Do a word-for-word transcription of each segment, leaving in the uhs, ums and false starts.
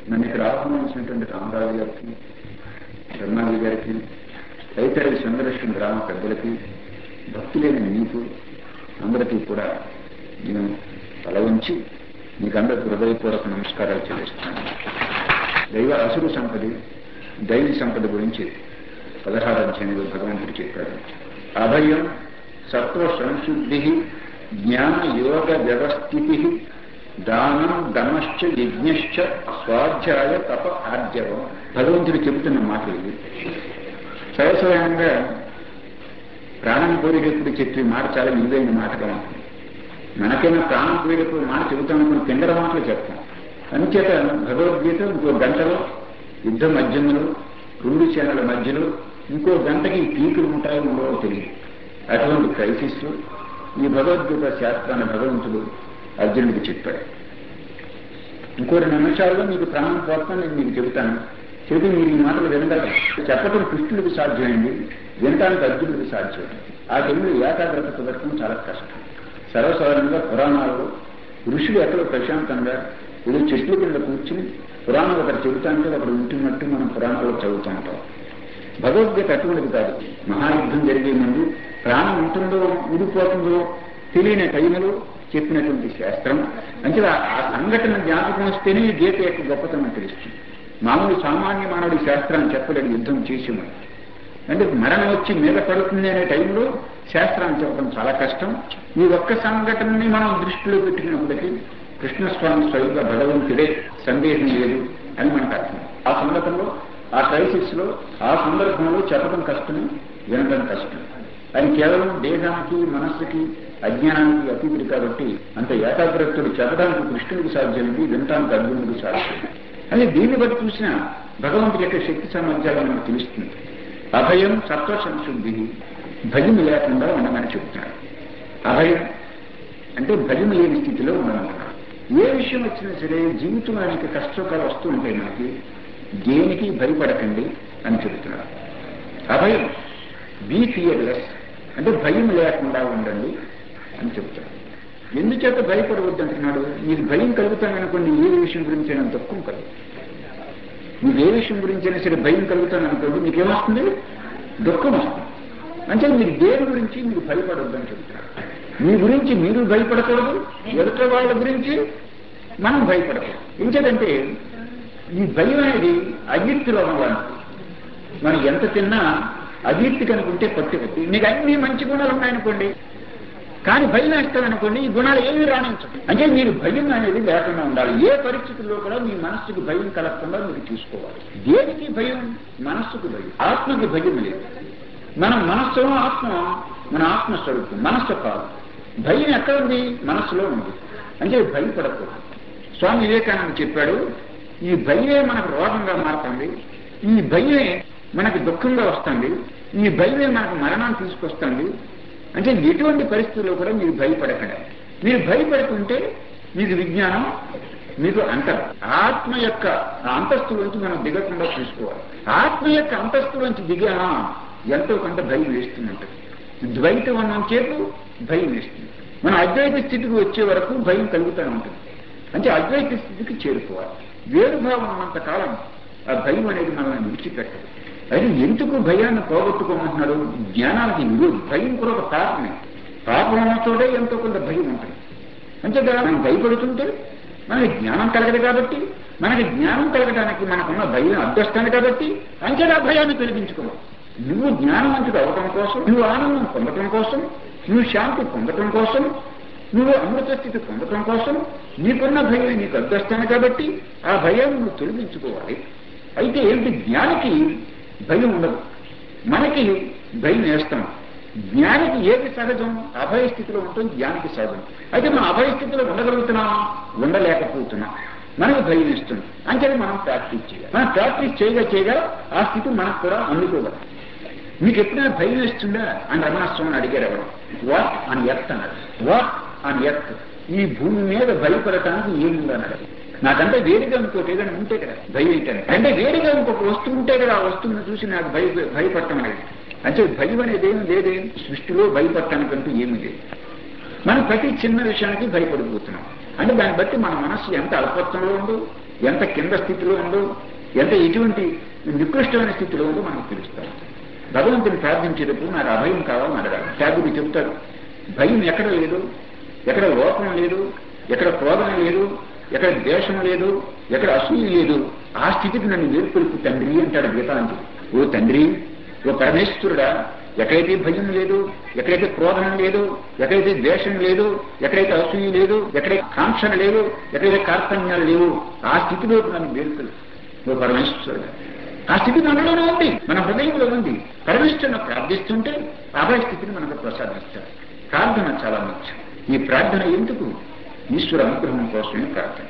నన్ను ఇక్కడ ఆహ్వానించినటువంటి రామరాజు గారికి, బ్రహ్మాజీ గారికి, తదితర సుందరలక్ష్మి గ్రామ పెద్దలకి, భక్తులైన మీకు అందరికీ కూడా నేను తల ఉంచి మీకు అందరికీ హృదయపూర్వక నమస్కారాలు చెల్లిస్తున్నాను. దైవ అసురు సంపద, దైవ సంపద గురించి పదహారు అధ్యాయంలో భగవంతుడు చెప్పాడు. అభయం సత్వ సంశుద్ధి జ్ఞాన యోగ వ్యవస్థితి దానం దమశ్చ యజ్ఞశ్చ స్వాధ్యాయ తప ఆర్జవం. భగవంతుడు చెబుతున్న మాటలు ఇవి. సరస్వయంగా ప్రాణం కోరికప్పుడు చెప్పే మాట చాలా విలువైన మాటగా ఉంటుంది. మనకైనా ప్రాణం కోరికప్పుడు మాట చెబుతామనుకుని కిందర మాటలు చెప్తాం. అందుచేత భగవద్గీత ఇంకో గంటలో యుద్ధ మధ్యములు రెండు సేనల మధ్యలో ఇంకో గంటకి పీకులు ఉంటాయి ఉండవో తెలియదు. అటువంటి క్రైసిస్ ఈ భగవద్గీత శాస్త్రాన్ని భగవంతుడు అర్జునుడికి చెప్పాడు. ఇంకో రెండు నిమిషాల్లో మీకు ప్రాణం పోతాను నేను మీకు చెబుతాను, చెబుతూ మీరు ఈ మాటలు వినగల చెప్పటం కృష్ణుడికి సాధ్యమైంది, వినటానికి అర్జునుడికి సాధ్యమైంది. ఆ టైంలో ఏకాగ్రత కుదరటం చాలా కష్టం. సర్వసాధారణంగా పురాణాల్లో ఋషులు ఎక్కడో ప్రశాంతంగా ఏదో చెట్ల కింద కూర్చుని పురాణాలు ఒకటి చెబుతాంటే ఒకటి ఉంటున్నట్టు మనం పురాణాలు చదువుతూ ఉంటాం. భగవద్గీత అటువంటిది కాదు. మహాయుద్ధం జరిగే ముందు ప్రాణం ఉంటుందో ఊడిపోతుందో తెలియని టైంలో చెప్పినటువంటి శాస్త్రం. అంటే ఆ సంఘటన జ్ఞాపకం వస్తేనే గీత యొక్క గొప్పతనం తెలుస్తుంది. మామూలు సామాన్య మానవుడి శాస్త్రాన్ని చెప్పలేడు యుద్ధం చేసేమని. అంటే మరణం వచ్చి మీద పడుతుంది అనే టైంలో శాస్త్రాన్ని చెప్పడం చాలా కష్టం. ఈ ఒక్క సంఘటనని మనం దృష్టిలో పెట్టుకున్నప్పటికీ కృష్ణస్వామి స్వయంగా భగవంతుడే, సందేహం లేదు అని మనకు అర్థం. ఆ సంఘటనలో, ఆ క్రైసిస్ లో, ఆ సందర్భంలో చెప్పడం కష్టమే, వినడం కష్టం. ఆయన కేవలం దేహానికి, మనస్సుకి, అజ్ఞానానికి అతీతుడు కాబట్టి అంత ఏకాగ్రతడు చెప్పడానికి కృష్ణుడికి సాధ్యమైంది, వినటానికి అర్జునుడికి సాధ్యం. అని దీన్ని బట్టి చూసిన భగవంతుడి యొక్క శక్తి సామర్థ్యాలు మనకు తెలుస్తుంది. అభయం సత్వ సంశుద్ధి, భయం లేకుండా ఉండమని చెబుతున్నాడు. అభయం అంటే భయం లేని స్థితిలో ఉండమంటున్నాడు. ఏ విషయం వచ్చినా సరే జీవితం అనేక కష్టకాలు వస్తూ ఉంటాయి మనకి, దేనికి భయపడకండి అని చెబుతున్నాడు. అభయం బీ ఫియర్లెస్ అంటే భయం లేకుండా ఉండండి అని చెప్తాడు. ఎందుచేత భయపడవద్దు అంటున్నాడు? మీకు భయం కలుగుతాననుకోండి, ఏ విషయం గురించి అయినా తక్కువ కలుగు. మీకు ఏ విషయం గురించి అయినా సరే భయం కలుగుతాననుకోండి, మీకేమొస్తుంది? దుఃఖం వస్తుంది. అంటే మీరు దేని గురించి మీరు భయపడవద్దు అని చెప్తున్నారు. మీ గురించి మీరు భయపడకూడదు, ఎదుట వాళ్ళ గురించి మనం భయపడకూడదు. ఎందుకంటే ఈ భయం అనేది అవ్యక్తిలో ఉన్నవాడికి. మనం ఎంత తిన్నా అవ్యక్తి కనుకుంటే పత్తి పత్తి మీకు అన్ని మంచి గుణాలు ఉన్నాయనుకోండి, కానీ భయం వేస్తామనుకోండి ఈ గుణాలు ఏమీ రాణించదు. అంటే మీరు భయం అనేది లేకుండా ఉండాలి. ఏ పరిస్థితుల్లో కూడా మీ మనస్సుకు భయం కలగకుండా మీరు చూసుకోవాలి. దేనికి భయం? మనస్సుకు భయం, ఆత్మకి భయం లేదు. మనం మనస్సు ఆత్మ, మన ఆత్మస్వరూపం, మనస్సు కాదు. భయం ఎక్కడ ఉంది? మనస్సులో ఉంది. అంటే భయపడకూడదు. స్వామి వివేకానంద చెప్పాడు, ఈ భయమే మనకు రోగంగా మారుతుంది, ఈ భయమే మనకు దుఃఖంగా వస్తుంది, ఈ భయమే మనకు మరణాన్ని తీసుకొస్తుంది. అంటే ఎటువంటి పరిస్థితుల్లో కూడా మీరు భయపడకండి. మీరు భయపడుతుంటే మీకు విజ్ఞానం, మీకు అంతరం, ఆత్మ యొక్క అంతస్తులోంచి మనం దిగకుండా చూసుకోవాలి. ఆత్మ యొక్క అంతస్తులోంచి దిగామా ఎంతో కొంత భయం వేస్తుందంటుంది. ద్వైతం అన్నం చేతు భయం వేస్తుంది. మన అద్వైత స్థితికి వచ్చే వరకు భయం కలుగుతూనే ఉంటుంది. అంటే అద్వైత స్థితికి చేరుకోవాలి. వేరుభావం ఉన్నంత కాలం ఆ భయం అనేది మనల్ని విడిచిపెట్టదు. అయితే ఎందుకు భయాన్ని పోగొట్టుకోమంటున్నాడు? జ్ఞానానికి విరోధి. భయం కూడా ఒక పాపమే. పాపం ఉన్న చోటే ఎంతో కొంత భయం ఉంటుంది. అంతేగా మనం భయపడుతుంటే మనకి జ్ఞానం కలగదు కాబట్టి, మనకి జ్ఞానం కలగడానికి మనకున్న భయం అడ్డొస్తాను కాబట్టి అంతేగా భయాన్ని తొలగించుకోవాలి. నువ్వు జ్ఞానవంతుడు అవటం కోసం, నువ్వు ఆనందం పొందటం కోసం, నువ్వు శాంతి పొందటం కోసం, నువ్వు అమృత స్థితి పొందటం కోసం నీకున్న భయం నీకు అడ్డొస్తాను కాబట్టి ఆ భయాన్ని నువ్వు తొలగించుకోవాలి. అయితే ఏంటి? జ్ఞానికి భయం ఉండదు, మనకి భయం వేస్తాం. జ్ఞానికి ఏది సహజం? అభయ స్థితిలో ఉంటుంది జ్ఞానికి సహజం. అయితే మనం అభయ స్థితిలో ఉండగలుగుతున్నామా? ఉండలేకపోతున్నాం. మనకు భయం ఇస్తుంది. అంటే మనం ప్రాక్టీస్ చేయాలి. మనం ప్రాక్టీస్ చేయగా చేయగా ఆ స్థితి మనకు కూడా అందుకోవాలి. మీకు ఎప్పుడైనా భయం వేస్తుందా అని రమణస్వామిని అడిగారు ఎవరు. వాట్ అని ఎర్త్ అన్నాడు. వాట్ అని ఎర్త్, ఈ భూమి మీద భయపడటానికి ఏముందన్నాడు. నాకంటే వేడిగా ఇంకోటి ఏదైనా ఉంటే కదా భయం ఏంటంటే, అంటే వేడిగా ఇంకొక వస్తువు ఉంటే కదా ఆ వస్తువుని చూసి నాకు భయ భయపడటం అనేది. అంటే భయం అనేది ఏమి లేదే సృష్టిలో, భయపడటానికంటూ ఏమీ లేదు. మనం ప్రతి చిన్న విషయానికి భయపడిపోతున్నాం. అంటే దాన్ని బట్టి మన మనస్సు ఎంత అల్పత్వంలో ఉందో, ఎంత కింద స్థితిలో ఉందో, ఎంత ఎటువంటి నికృష్టమైన స్థితిలో ఉందో మనకు తెలుస్తాం. భగవంతుని ప్రార్థించేటప్పుడు నాకు అభయం కావాలని అడగాలి. త్యాగుడు చెప్తాడు, భయం ఎక్కడ లేదు, ఎక్కడ లోపం లేదు, ఎక్కడ క్రోధం లేదు, ఎక్కడ ద్వేషం లేదు, ఎక్కడ అసూయ లేదు, ఆ స్థితికి నన్ను వేర్కొలుపు తండ్రి అంటాడు గీతాంజలి. ఓ తండ్రి, ఓ పరమేశ్వరుడా, ఎక్కడైతే భయం లేదు, ఎక్కడైతే క్రోధం లేదు, ఎక్కడైతే ద్వేషం లేదు, ఎక్కడైతే అసూయ లేదు, ఎక్కడైతే కాంక్షణ లేదు, ఎక్కడైతే కార్పణ్యాలు లేవు, ఆ స్థితిలోకి నన్ను వేర్కొలుపు ఓ పరమేశ్వరుడా. ఆ స్థితి మనలోనే ఉంది, మన హృదయంలో ఉంది. పరమేశ్వరుని ప్రార్థిస్తుంటే అభయ స్థితిని మనకు ప్రసాదిస్తారు. ప్రార్థన చాలా ముఖ్యం. ఈ ప్రార్థన ఎందుకు? ఈశ్వర అనుగ్రహం కోసమే ప్రార్థన.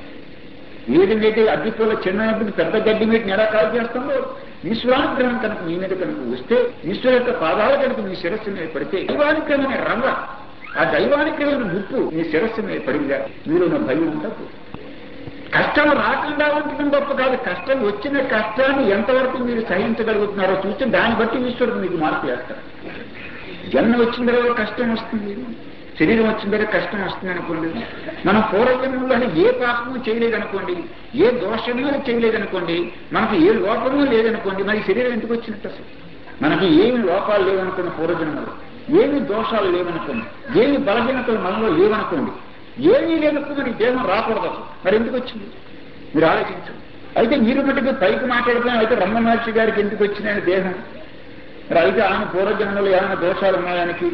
ఏదైతే అగ్గిపోల చిన్నప్పుడు పెద్ద గడ్డి మీద ఎలా కాల్ చేస్తుందో, ఈశ్వరానుగ్రహం కనుక మీ మీద కనుక వస్తే, ఈశ్వర యొక్క పాదాల కనుక మీ శిరస్సు మీద పడితే, దైవానుగ్రహమైన రంగ, ఆ దైవానుగ్రహమైన ముప్పు మీ శిరస్సు మీద పడిందా, మీరు నా భయం ఉండదు. కష్టం రాకుండా ఉండటం గొప్ప కాదు, కష్టం వచ్చిన కష్టాన్ని ఎంతవరకు మీరు సహించగలుగుతున్నారో చూస్తే దాన్ని బట్టి ఈశ్వరుడు మీకు మార్పు వేస్తారు. జన్మ వచ్చిన తర్వాత కష్టం వస్తుంది, శరీరం వచ్చిన తర్వాత కష్టం వస్తుంది అనుకోండి. మనం పూర్వజన్మలో ఏ పాపము చేయలేదనుకోండి, ఏ దోషము చేయలేదనుకోండి, మనకు ఏ లోపము లేదనుకోండి, మరి శరీరం ఎందుకు వచ్చినట్టు? అసలు మనకి ఏమి లోపాలు లేవనుకోండి, పూర్వజన్మలో ఏమి దోషాలు లేవనుకోండి, ఏమి బలహీనతలు మనలో లేవనుకోండి, ఏమీ లేనప్పుడు మనకి దేహం రాకూడదు. అసలు మరి ఎందుకు వచ్చింది మీరు ఆలోచించండి. అయితే మీరు మటుకు పైకి మాట్లాడుతున్నాం, అయితే రమణ మహర్షి గారికి ఎందుకు వచ్చిందని దేహం, మరి అయితే ఆయన పూర్వజన్మలో ఏమైనా దోషాలు ఉన్నాయానికి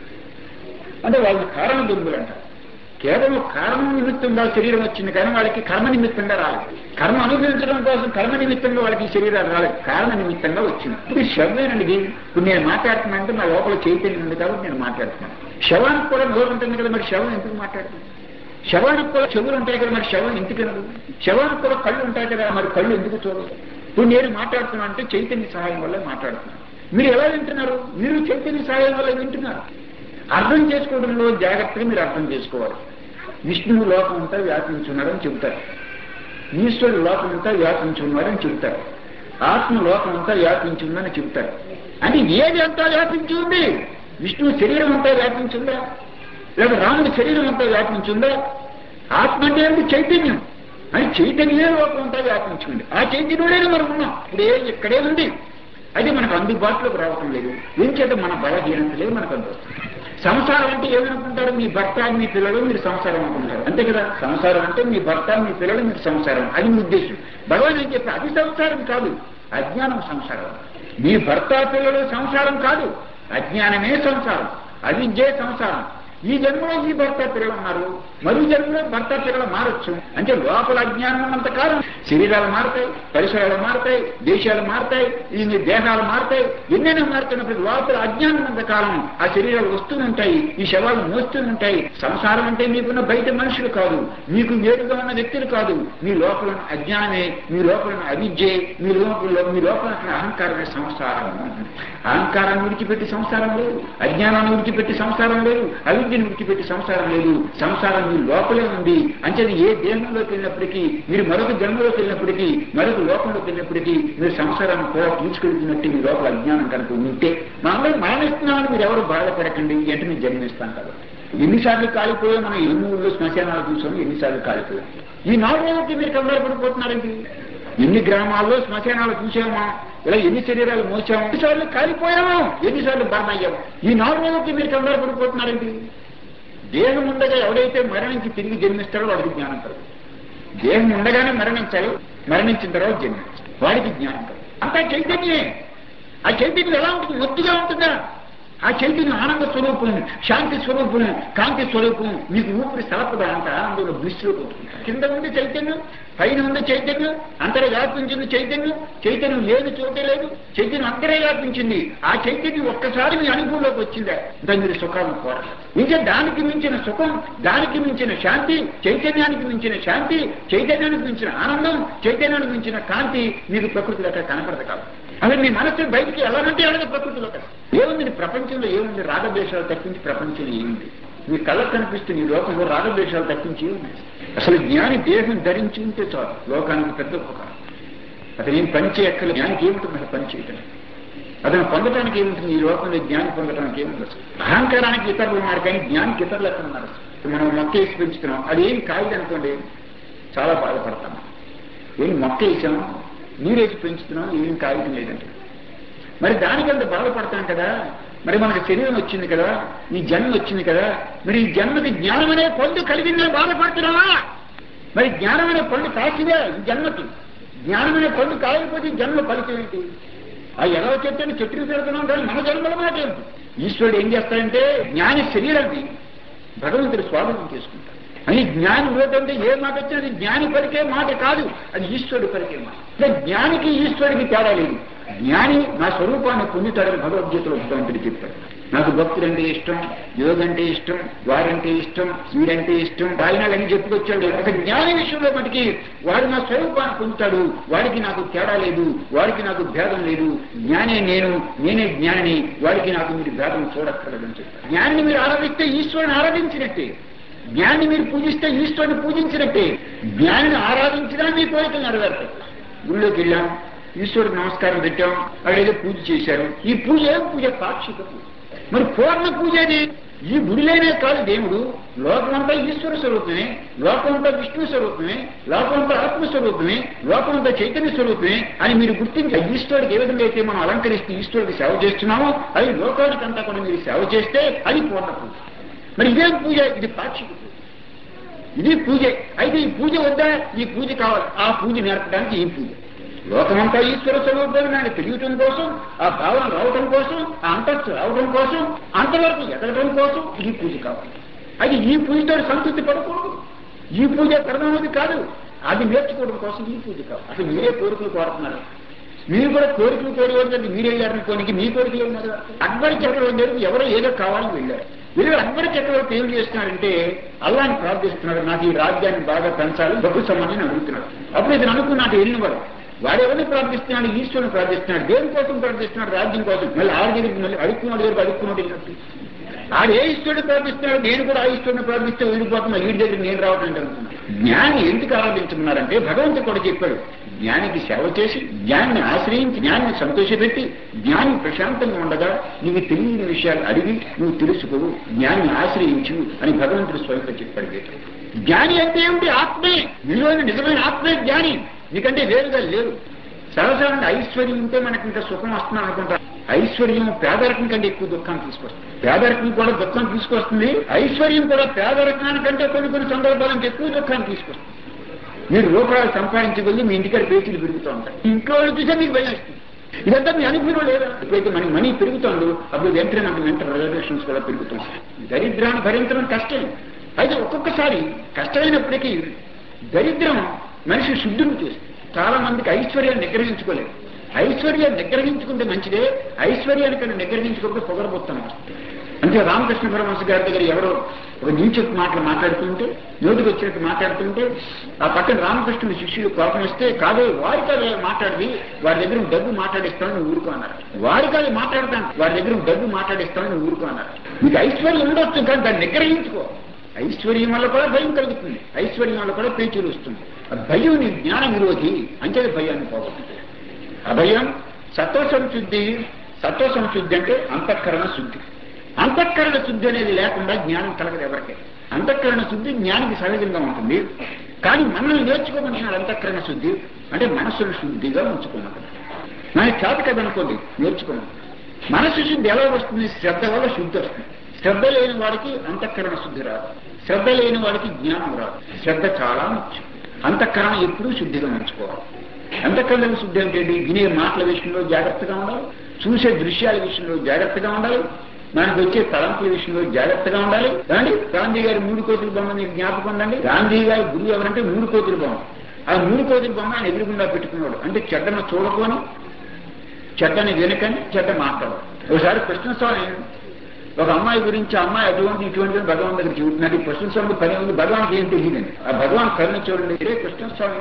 అంటే వాళ్ళకి కారణ దుర్గులు అంటారు. కేవలం కారణం నిమిత్తంగా శరీరం వచ్చింది, కానీ వాళ్ళకి కర్మ నిమిత్తంగా రాలేదు. కర్మ అనుభవించడం కోసం కర్మ నిమిత్తంగా వాళ్ళకి శరీరాలు రాలేదు, కారణ నిమిత్తంగా వచ్చింది. ఇప్పుడు శవమేనండి. ఇప్పుడు నేను మాట్లాడుతున్నా అంటే నా లోపల చైతన్యం ఉంది కాబట్టి నేను మాట్లాడుతున్నాను. శవానికి కూడా నోరు ఉంటుంది కదా, మరి శవం ఎందుకు మాట్లాడుతుంది? శవానికి కూడా చెవులు ఉంటాయి కదా, మరి శవం ఎందుకు వినదు? శవానికి కూడా కళ్ళు ఉంటాయి కదా, మరి కళ్ళు ఎందుకు చూడదు? ఇప్పుడు నేను మాట్లాడుతున్నా అంటే చైతన్య సహాయం వల్ల మాట్లాడుతున్నాను. మీరు ఎలా వింటున్నారు? మీరు చైతన్య సహాయం వల్ల వింటున్నారు. అర్థం చేసుకోవడంలో జాగ్రత్తగా మీరు అర్థం చేసుకోవాలి. విష్ణువు లోకం అంతా వ్యాపించున్నాడని చెబుతారు, ఈశ్వరుడు లోకం అంతా వ్యాపించున్నాడని చెబుతారు, ఆత్మ లోకం అంతా వ్యాపించిందని చెబుతారు. అంటే ఏది అంతా వ్యాపించి ఉంది? విష్ణువు శరీరం అంతా వ్యాపించిందా, లేదా రాముడి శరీరం అంతా వ్యాపించిందా? ఆత్మ అంటే ఏమిటి? చైతన్యం. అని చైతన్యమే లోకం అంతా వ్యాపించింది. ఆ చైతన్యుడే మనం ఉన్నాం. ఇప్పుడు ఏ ఇక్కడే ఉంది, అది మనకు అందుబాటులోకి రావటం లేదు. ఏం చేత మన బలహీనత లేదు, మనకు అందుతుంది. సంసారం అంటే ఏమనుకుంటారు? మీ భర్త మీ పిల్లలు మీరు సంసారం అనుకుంటారు, అంతే కదా. సంసారం అంటే మీ భర్త మీ పిల్లలు మీరు సంసారం, అది మీ ఉద్దేశం. భగవాన్ ఏం చెప్పి అది సంసారం కాదు, అజ్ఞానం సంసారం. మీ భర్త పిల్లలు సంసారం కాదు, అజ్ఞానమే సంసారం, అవిద్యే సంసారం. ఈ జన్మలో ఈ భర్త పిల్లలు ఉన్నారు, మరో జన్మలో భర్త పిల్లలు మారచ్చు. అంటే లోపల అజ్ఞానం ఉన్నంత కాలం శరీరాలు మారుతాయి, పరిసరాలు మారుతాయి, దేశాలు మారుతాయి, ఈ దేహాలు మారుతాయి, ఎన్నైనా మారుతున్నప్పుడు లోపల అజ్ఞానం ఉన్నంత కాలం ఆ శరీరాలు వస్తూనే ఈ శవాలు మోస్తూనే సంసారం అంటే మీకున్న బయట మనుషులు కాదు, మీకు వేరుగా ఉన్న వ్యక్తులు కాదు, మీ లోపల అజ్ఞానమే, మీ లోపల అవిద్యే, మీ లోపల మీ లోపల అహంకారమే సంసారం. అహంకారాన్ని విడిచిపెట్టి సంసారం లేదు, అజ్ఞానాన్ని విడిచిపెట్టి సంసారం లేదు, అవిద్యను విడిచిపెట్టి సంసారం లేదు. సంసారం మీ లోపలే ఉంది. అంటే ఏ దేహంలోకి వెళ్ళినప్పటికీ, మీరు మరొక జన్మలోకి వెళ్ళినప్పటికీ, మరొక లోకంలోకి వెళ్ళినప్పటికీ మీరు సంసారాన్ని కూడా తీసుకెళ్తున్నట్టు మీ లోపల అజ్ఞానం కనుక ఉంటే, మమ్మల్ని మరణిస్తున్నామని మీరు ఎవరు బాధపడకండి, అంటే మీరు జన్మిస్తాం కదా. ఎన్నిసార్లు కాలిపోయా మనం ఎన్ని ఊళ్ళో శ్మశానాలు చూసాము, ఎన్నిసార్లు కాలిపోయాం. ఈ నాలుగు రోజులకి మీరు కంగారు పడిపోతున్నారండి. ఎన్ని గ్రామాల్లో శ్మశానాలు చూసామా, ఇలా ఎన్ని శరీరాలు మోసాము, ఎన్నిసార్లు కాలిపోయాము, ఎన్నిసార్లు బర్న్ అయ్యాము. ఈ నాలుగు రోజులకి మీరు కంగారు పడిపోతున్నారండి. దేహం ఉండగా ఎవడైతే మరణించి తిరిగి జన్మిస్తాడో వాడికి జ్ఞానం కలదు. దేహం ఉండగానే మరణించాలి, మరణించిన తర్వాత జన్మించాలి, వాడికి జ్ఞానం కలదు. అంతా చైతన్యమే. ఆ చైతన్యం ఎలా ఉంటుంది? ఒత్తుగా ఉంటుందా? ఆ చైతన్యం ఆనంద స్వరూపం, శాంతి స్వరూపం, కాంతి స్వరూపం. మీకు ఊపిరి సలపదా అంత ఆనందంలో దృష్టిలో ఉంటుంది. కింద ఉంది చైతన్యం, పైన ఉంది చైతన్యం, అంతరే వ్యాపించింది చైతన్యం. చైతన్యం లేదు చోటే లేదు, చైతన్యం అంతరే వ్యాపించింది. ఆ చైతన్యం ఒక్కసారి మీ అనుభవంలోకి వచ్చిందా దాన్ని మీరు సుఖాలను కోరాలి. ఇంకా దానికి మించిన సుఖం, దానికి మించిన శాంతి, చైతన్యానికి మించిన శాంతి, చైతన్యానికి మించిన ఆనందం, చైతన్యానికి మించిన కాంతి మీకు ప్రకృతిలో అక్కడ కనపడదు కాదు. అదే మీ మనస్సు బయటికి ఎలాగంటే అలాగే ప్రకృతిలో కదా ఏముంది. ప్రపంచంలో ఏముంది? రాగద్వేషాలు తప్పించి ప్రపంచంలో ఏముంది? మీ కళ్ళకు కనిపిస్తుంది ఈ లోకంలో రాగద్వేషాలు తప్పించి ఏముంది? అసలు జ్ఞాని దేహం ధరించి ఉంటే చాలు, లోకానికి పెద్ద ఉపకారం. అతను ఏం పని చేయక్కల, జ్ఞానికి ఏముంటుంది అసలు పని చేయటం? అతను పొందడానికి ఏముంటుంది? ఈ లోకంలో జ్ఞానం పొందడానికి ఏముంది? అహంకారానికి ఇతరులు ఉన్నారు, కానీ జ్ఞానికి ఇతరులు ఎక్కడ ఉన్నారు? మనం మొక్క వేసి పెంచుతున్నాం, అది ఏం కాయదు అనుకోండి, చాలా బాధపడతాం. ఏం మొక్క వేసాం, నీరేసి పెంచుతున్నాం, ఏం కాయటం లేదంటే మరి దానికంత బాధపడతాం కదా. మరి మనకు శరీరం వచ్చింది కదా, ఈ జన్మ వచ్చింది కదా, మరి ఈ జన్మకి జ్ఞానం అనే పండు కలిగిందని బాధపడుతున్నావా? మరి జ్ఞానం అనే పండు కాసిదే ఈ జన్మకి. జ్ఞానం అనే పండు కాయకపోతే జన్మ ఫలితం ఏంటి? ఆ ఎలా చెప్తే చెట్టుకు పెడుతున్నాం కానీ మన జన్మల మాట ఏంటి? ఈశ్వరుడు ఏం చేస్తాడంటే జ్ఞాని శరీరాన్ని భగవంతుడు స్వాధీనం చేసుకుంటాడు. అని జ్ఞాని ఏంటంటే ఏ మాట వచ్చినది జ్ఞాని పలికే మాట కాదు, అది ఈశ్వరుడు పలికే మాట. అంటే జ్ఞానికి ఈశ్వరుడికి తేడా లేదు. జ్ఞాని నా స్వరూపాన్ని పొందుతాడని భగవద్గీతలో భగవంతుడు చెప్పాడు. నాకు భక్తులంటే ఇష్టం, యోగంటే ఇష్టం, వారంటే ఇష్టం, వీరంటే ఇష్టం, బాయినాలని చెప్పుకొచ్చాడు. ఒక జ్ఞాని విషయంలో మటుకి వాడు నా స్వరూపాన్ని పొందుతాడు, వాడికి నాకు తేడా లేదు, వాడికి నాకు భేదం లేదు, జ్ఞానే నేను, నేనే జ్ఞానిని, వాడికి నాకు మీరు భేదం చూడక్కర్లేదని చెప్పారు. జ్ఞానిని మీరు ఆరాధిస్తే ఈశ్వరుని ఆరాధించినట్టే, జ్ఞానిని మీరు పూజిస్తే ఈశ్వరుని పూజించినట్టే. జ్ఞానిని ఆరాధించినా మీ కోరికలు నెరవేరుతాయి. గుళ్ళోకి వెళ్ళాం, ఈశ్వరుడికి నమస్కారం పెట్టాం, అదేదో పూజ చేశారు. ఈ పూజ ఏం పూజ? పాక్షిక పూజ. మరి పూర్ణ పూజ అది. ఈ గుడిలోనే కాదు దేవుడు, లోకమంతా ఈశ్వర స్వరూపమే, లోకమంతా విష్ణు స్వరూపమే, లోకమంతా ఆత్మస్వరూపమే, లోకమంతా చైతన్య స్వరూపమే అని మీరు గుర్తించి ఈశ్వరుడికి ఏ విధంగా అయితే మనం అలంకరిస్తూ ఈశ్వరుడికి సేవ చేస్తున్నామో అది లోకానికంతా కూడా మీరు సేవ చేస్తే అది పూర్ణ పూజ. మరి ఇదేం పూజ? ఇది పాక్షిక పూజ, ఇది పూజ. అయితే ఈ పూజ వద్దా? ఈ పూజ కావాలి. ఆ పూజ నేర్పడానికి ఈ పూజ. లోకమంతా ఈశ్వర స్వరూపాన్ని నాకు తెలియటం కోసం, ఆ భావన రావటం కోసం, ఆ అంతస్తు రావడం కోసం, అంతవరకు ఎదగడం కోసం ఈ పూజ కావాలి. అది ఈ పూజతో సంతృప్తి పడకూడదు. ఈ పూజ ప్రధానది కాదు, అది నేర్చుకోవడం కోసం ఈ పూజ కావాలి. అసలు మీరే కోరికలు కోరుతున్నారు. మీరు కూడా కోరికలు కోరేవాళ్ళు మీరే వెళ్ళారనుకోనికి మీ కోరికలు ఉన్నారు. అక్బర్ చక్రవర్తి ఎవరో ఏదో కావాలని వెళ్ళారు. వీళ్ళు అక్బర్ చక్రవర్తి ఏం చేస్తున్నారంటే అల్లాని ప్రార్థిస్తున్నారు, నాకు ఈ రాజ్యాన్ని బాగా పెంచాలి, డబ్బు సంబంధించి అడుగుతున్నారు. అప్పుడు ఇతను అనుకున్నట్టు వెళ్ళినవాడు వాడు ఎవరిని ప్రార్థిస్తున్నాడు? ఈశ్వరుని ప్రార్థిస్తున్నాడు. దేనికోసం ప్రార్థిస్తున్నాడు? రాజ్యం కోసం. మళ్ళీ ఆడి దగ్గరికి మళ్ళీ అడుక్కున్నాడు దగ్గరకు అడుక్కున్నాడు వెళ్ళినట్టు. ఆడు ఏ ఈశ్వరుడు ప్రార్థిస్తున్నాడు? నేను కూడా ఆ ఈశ్వరుని ప్రార్థిస్తే వెళ్ళిపోతున్నా, వీడి దగ్గర నేను రావటం జరుగుతుంది. జ్ఞాని ఎందుకు ఆరాధించుకున్నారంటే భగవంతుడు కూడా చెప్పాడు, జ్ఞానికి సేవ చేసి, జ్ఞాన్ని ఆశ్రయించి, జ్ఞాన్ని సంతోషపెట్టి, జ్ఞాని ప్రశాంతంగా ఉండగా నీకు తెలియని విషయాలు అడిగి నువ్వు తెలుసుకోవు, జ్ఞాన్ని ఆశ్రయించు అని భగవంతుడు స్వయంగా చెప్పాడు. గీత జ్ఞాని అంటే ఏమిటి? ఆత్మే. మీలోని నిజమైన ఆత్మే జ్ఞాని, నీకంటే వేరుగా లేరు. సరసంగా ఐశ్వర్యం ఉంటే మనకి ఇంకా సుఖం వస్తున్నాం అనుకుంటాం. ఐశ్వర్యం పేదరికం కంటే ఎక్కువ దుఃఖాన్ని తీసుకొస్తుంది. పేదరికం కూడా దుఃఖం తీసుకొస్తుంది, ఐశ్వర్యం కూడా పేదరికానికంటే కొన్ని కొన్ని సందర్భాలకు ఎక్కువ దుఃఖాన్ని తీసుకొస్తుంది. మీరు రూపాయలు సంపాదించగలిగి మీ ఇంటికాడ పేచీలు పెరుగుతూ ఉంటాయి, ఇంట్లో చూసే మీకు భయం వస్తుంది. ఇదంతా మీ అనుభవం లేదా? ఇప్పుడైతే మనకి మనీ పెరుగుతుందో అప్పుడు వెంటనే మనకి మెంటల్ రిజర్వేషన్స్ కూడా పెరుగుతుంది. దరిద్రాన్ని భరించడం కష్టం. అయితే ఒక్కొక్కసారి కష్టమైనప్పటికీ దరిద్రం మనిషి శుద్ధిని చేస్తుంది. చాలా మందికి ఐశ్వర్యాన్ని నిగ్రహించుకోలేదు. ఐశ్వర్యాన్ని నిగ్రహించుకుంటే మంచిదే, ఐశ్వర్యానికన్నా నిగ్రహించుకుంటే పొగరబోతాం. అంటే రామకృష్ణ పరమహంస గారి దగ్గర ఎవరో ఒక నీచపు మాటలు మాట్లాడుతుంటే, నోటికి వచ్చినట్టు మాట్లాడుతుంటే ఆ పక్కన రామకృష్ణుడి శిష్యుడు కోపం వస్తే, కాదే వారి కాదు మాట్లాడి వారి దగ్గర డబ్బు మాట్లాడిస్తాను నువ్వు ఊరుకో అన్నారు. వారి కాదు మాట్లాడతాను, వారి దగ్గర డబ్బు మాట్లాడిస్తాను నువ్వు ఊరుకో అన్నారు. నీకు ఐశ్వర్యం ఉండొచ్చు కానీ దాన్ని నిగ్రహించుకో. ఐశ్వర్యం వల్ల కూడా భయం కలుగుతుంది, ఐశ్వర్యం వల్ల కూడా పేచీలు వస్తుంది. ఆ భయం నీ జ్ఞాన విరోధి, అంతే భయాన్ని పోగొట్టుతుంది. అభయం సత్వ సంశుద్ధి. సత్వ సంశుద్ధి అంటే అంతఃకరణ శుద్ధి. అంతఃకరణ శుద్ధి అనేది లేకుండా జ్ఞానం కలగదు ఎవరికే. అంతఃకరణ శుద్ధి జ్ఞానికి సహజంగా ఉంటుంది, కానీ మనల్ని నేర్చుకోమన్నాడు. అంతఃకరణ శుద్ధి అంటే మనస్సును శుద్ధిగా ఉంచుకోమంటారు. మనకి చేత కదనుకోండి నేర్చుకోమని. మనస్సు శుద్ధి ఎలా వస్తుంది? శ్రద్ధ వల్ల శుద్ధి వస్తుంది. శ్రద్ధ లేని వాడికి అంతఃకరణ శుద్ధి రాదు, శ్రద్ధ లేని వాడికి జ్ఞానం రాదు. శ్రద్ధ చాలా ముఖ్యం. అంతఃకరణ ఎప్పుడూ శుద్ధిగా ఉంచుకోవాలి. అంతఃకరణ శుద్ధి అంటే వినే మాటల విషయంలో జాగ్రత్తగా ఉండాలి, చూసే దృశ్యాల విషయంలో జాగ్రత్తగా ఉండాలి, మనకు వచ్చే తలంపుల విషయంలో జాగ్రత్తగా ఉండాలి. కానీ గాంధీ గారి మూడు కోతుల బొమ్మ మీకు జ్ఞాపకం ఉందండి. గాంధీ గారి గురువు ఎవరంటే మూడు కోతుల బొమ్మ. ఆ మూడు కోతుల బొమ్మ ఆయన ఎదురుగుండా పెట్టుకున్నాడు. అంటే చెడ్డను చూడకొని, చెడ్డని వెనుకని, చెడ్డ మాట్లాడు. ఒకసారి కృష్ణస్వామి ఒక అమ్మాయి గురించి, అమ్మాయి అటువంటి ఇటువంటి భగవాన్ దగ్గర చూపుతున్నాడు. కృష్ణస్వామి పని ఉంది, భగవాన్కి ఏం తెలియదండి. ఆ భగవాన్ కరుణ చూడండి, ఇదే కృష్ణస్వామి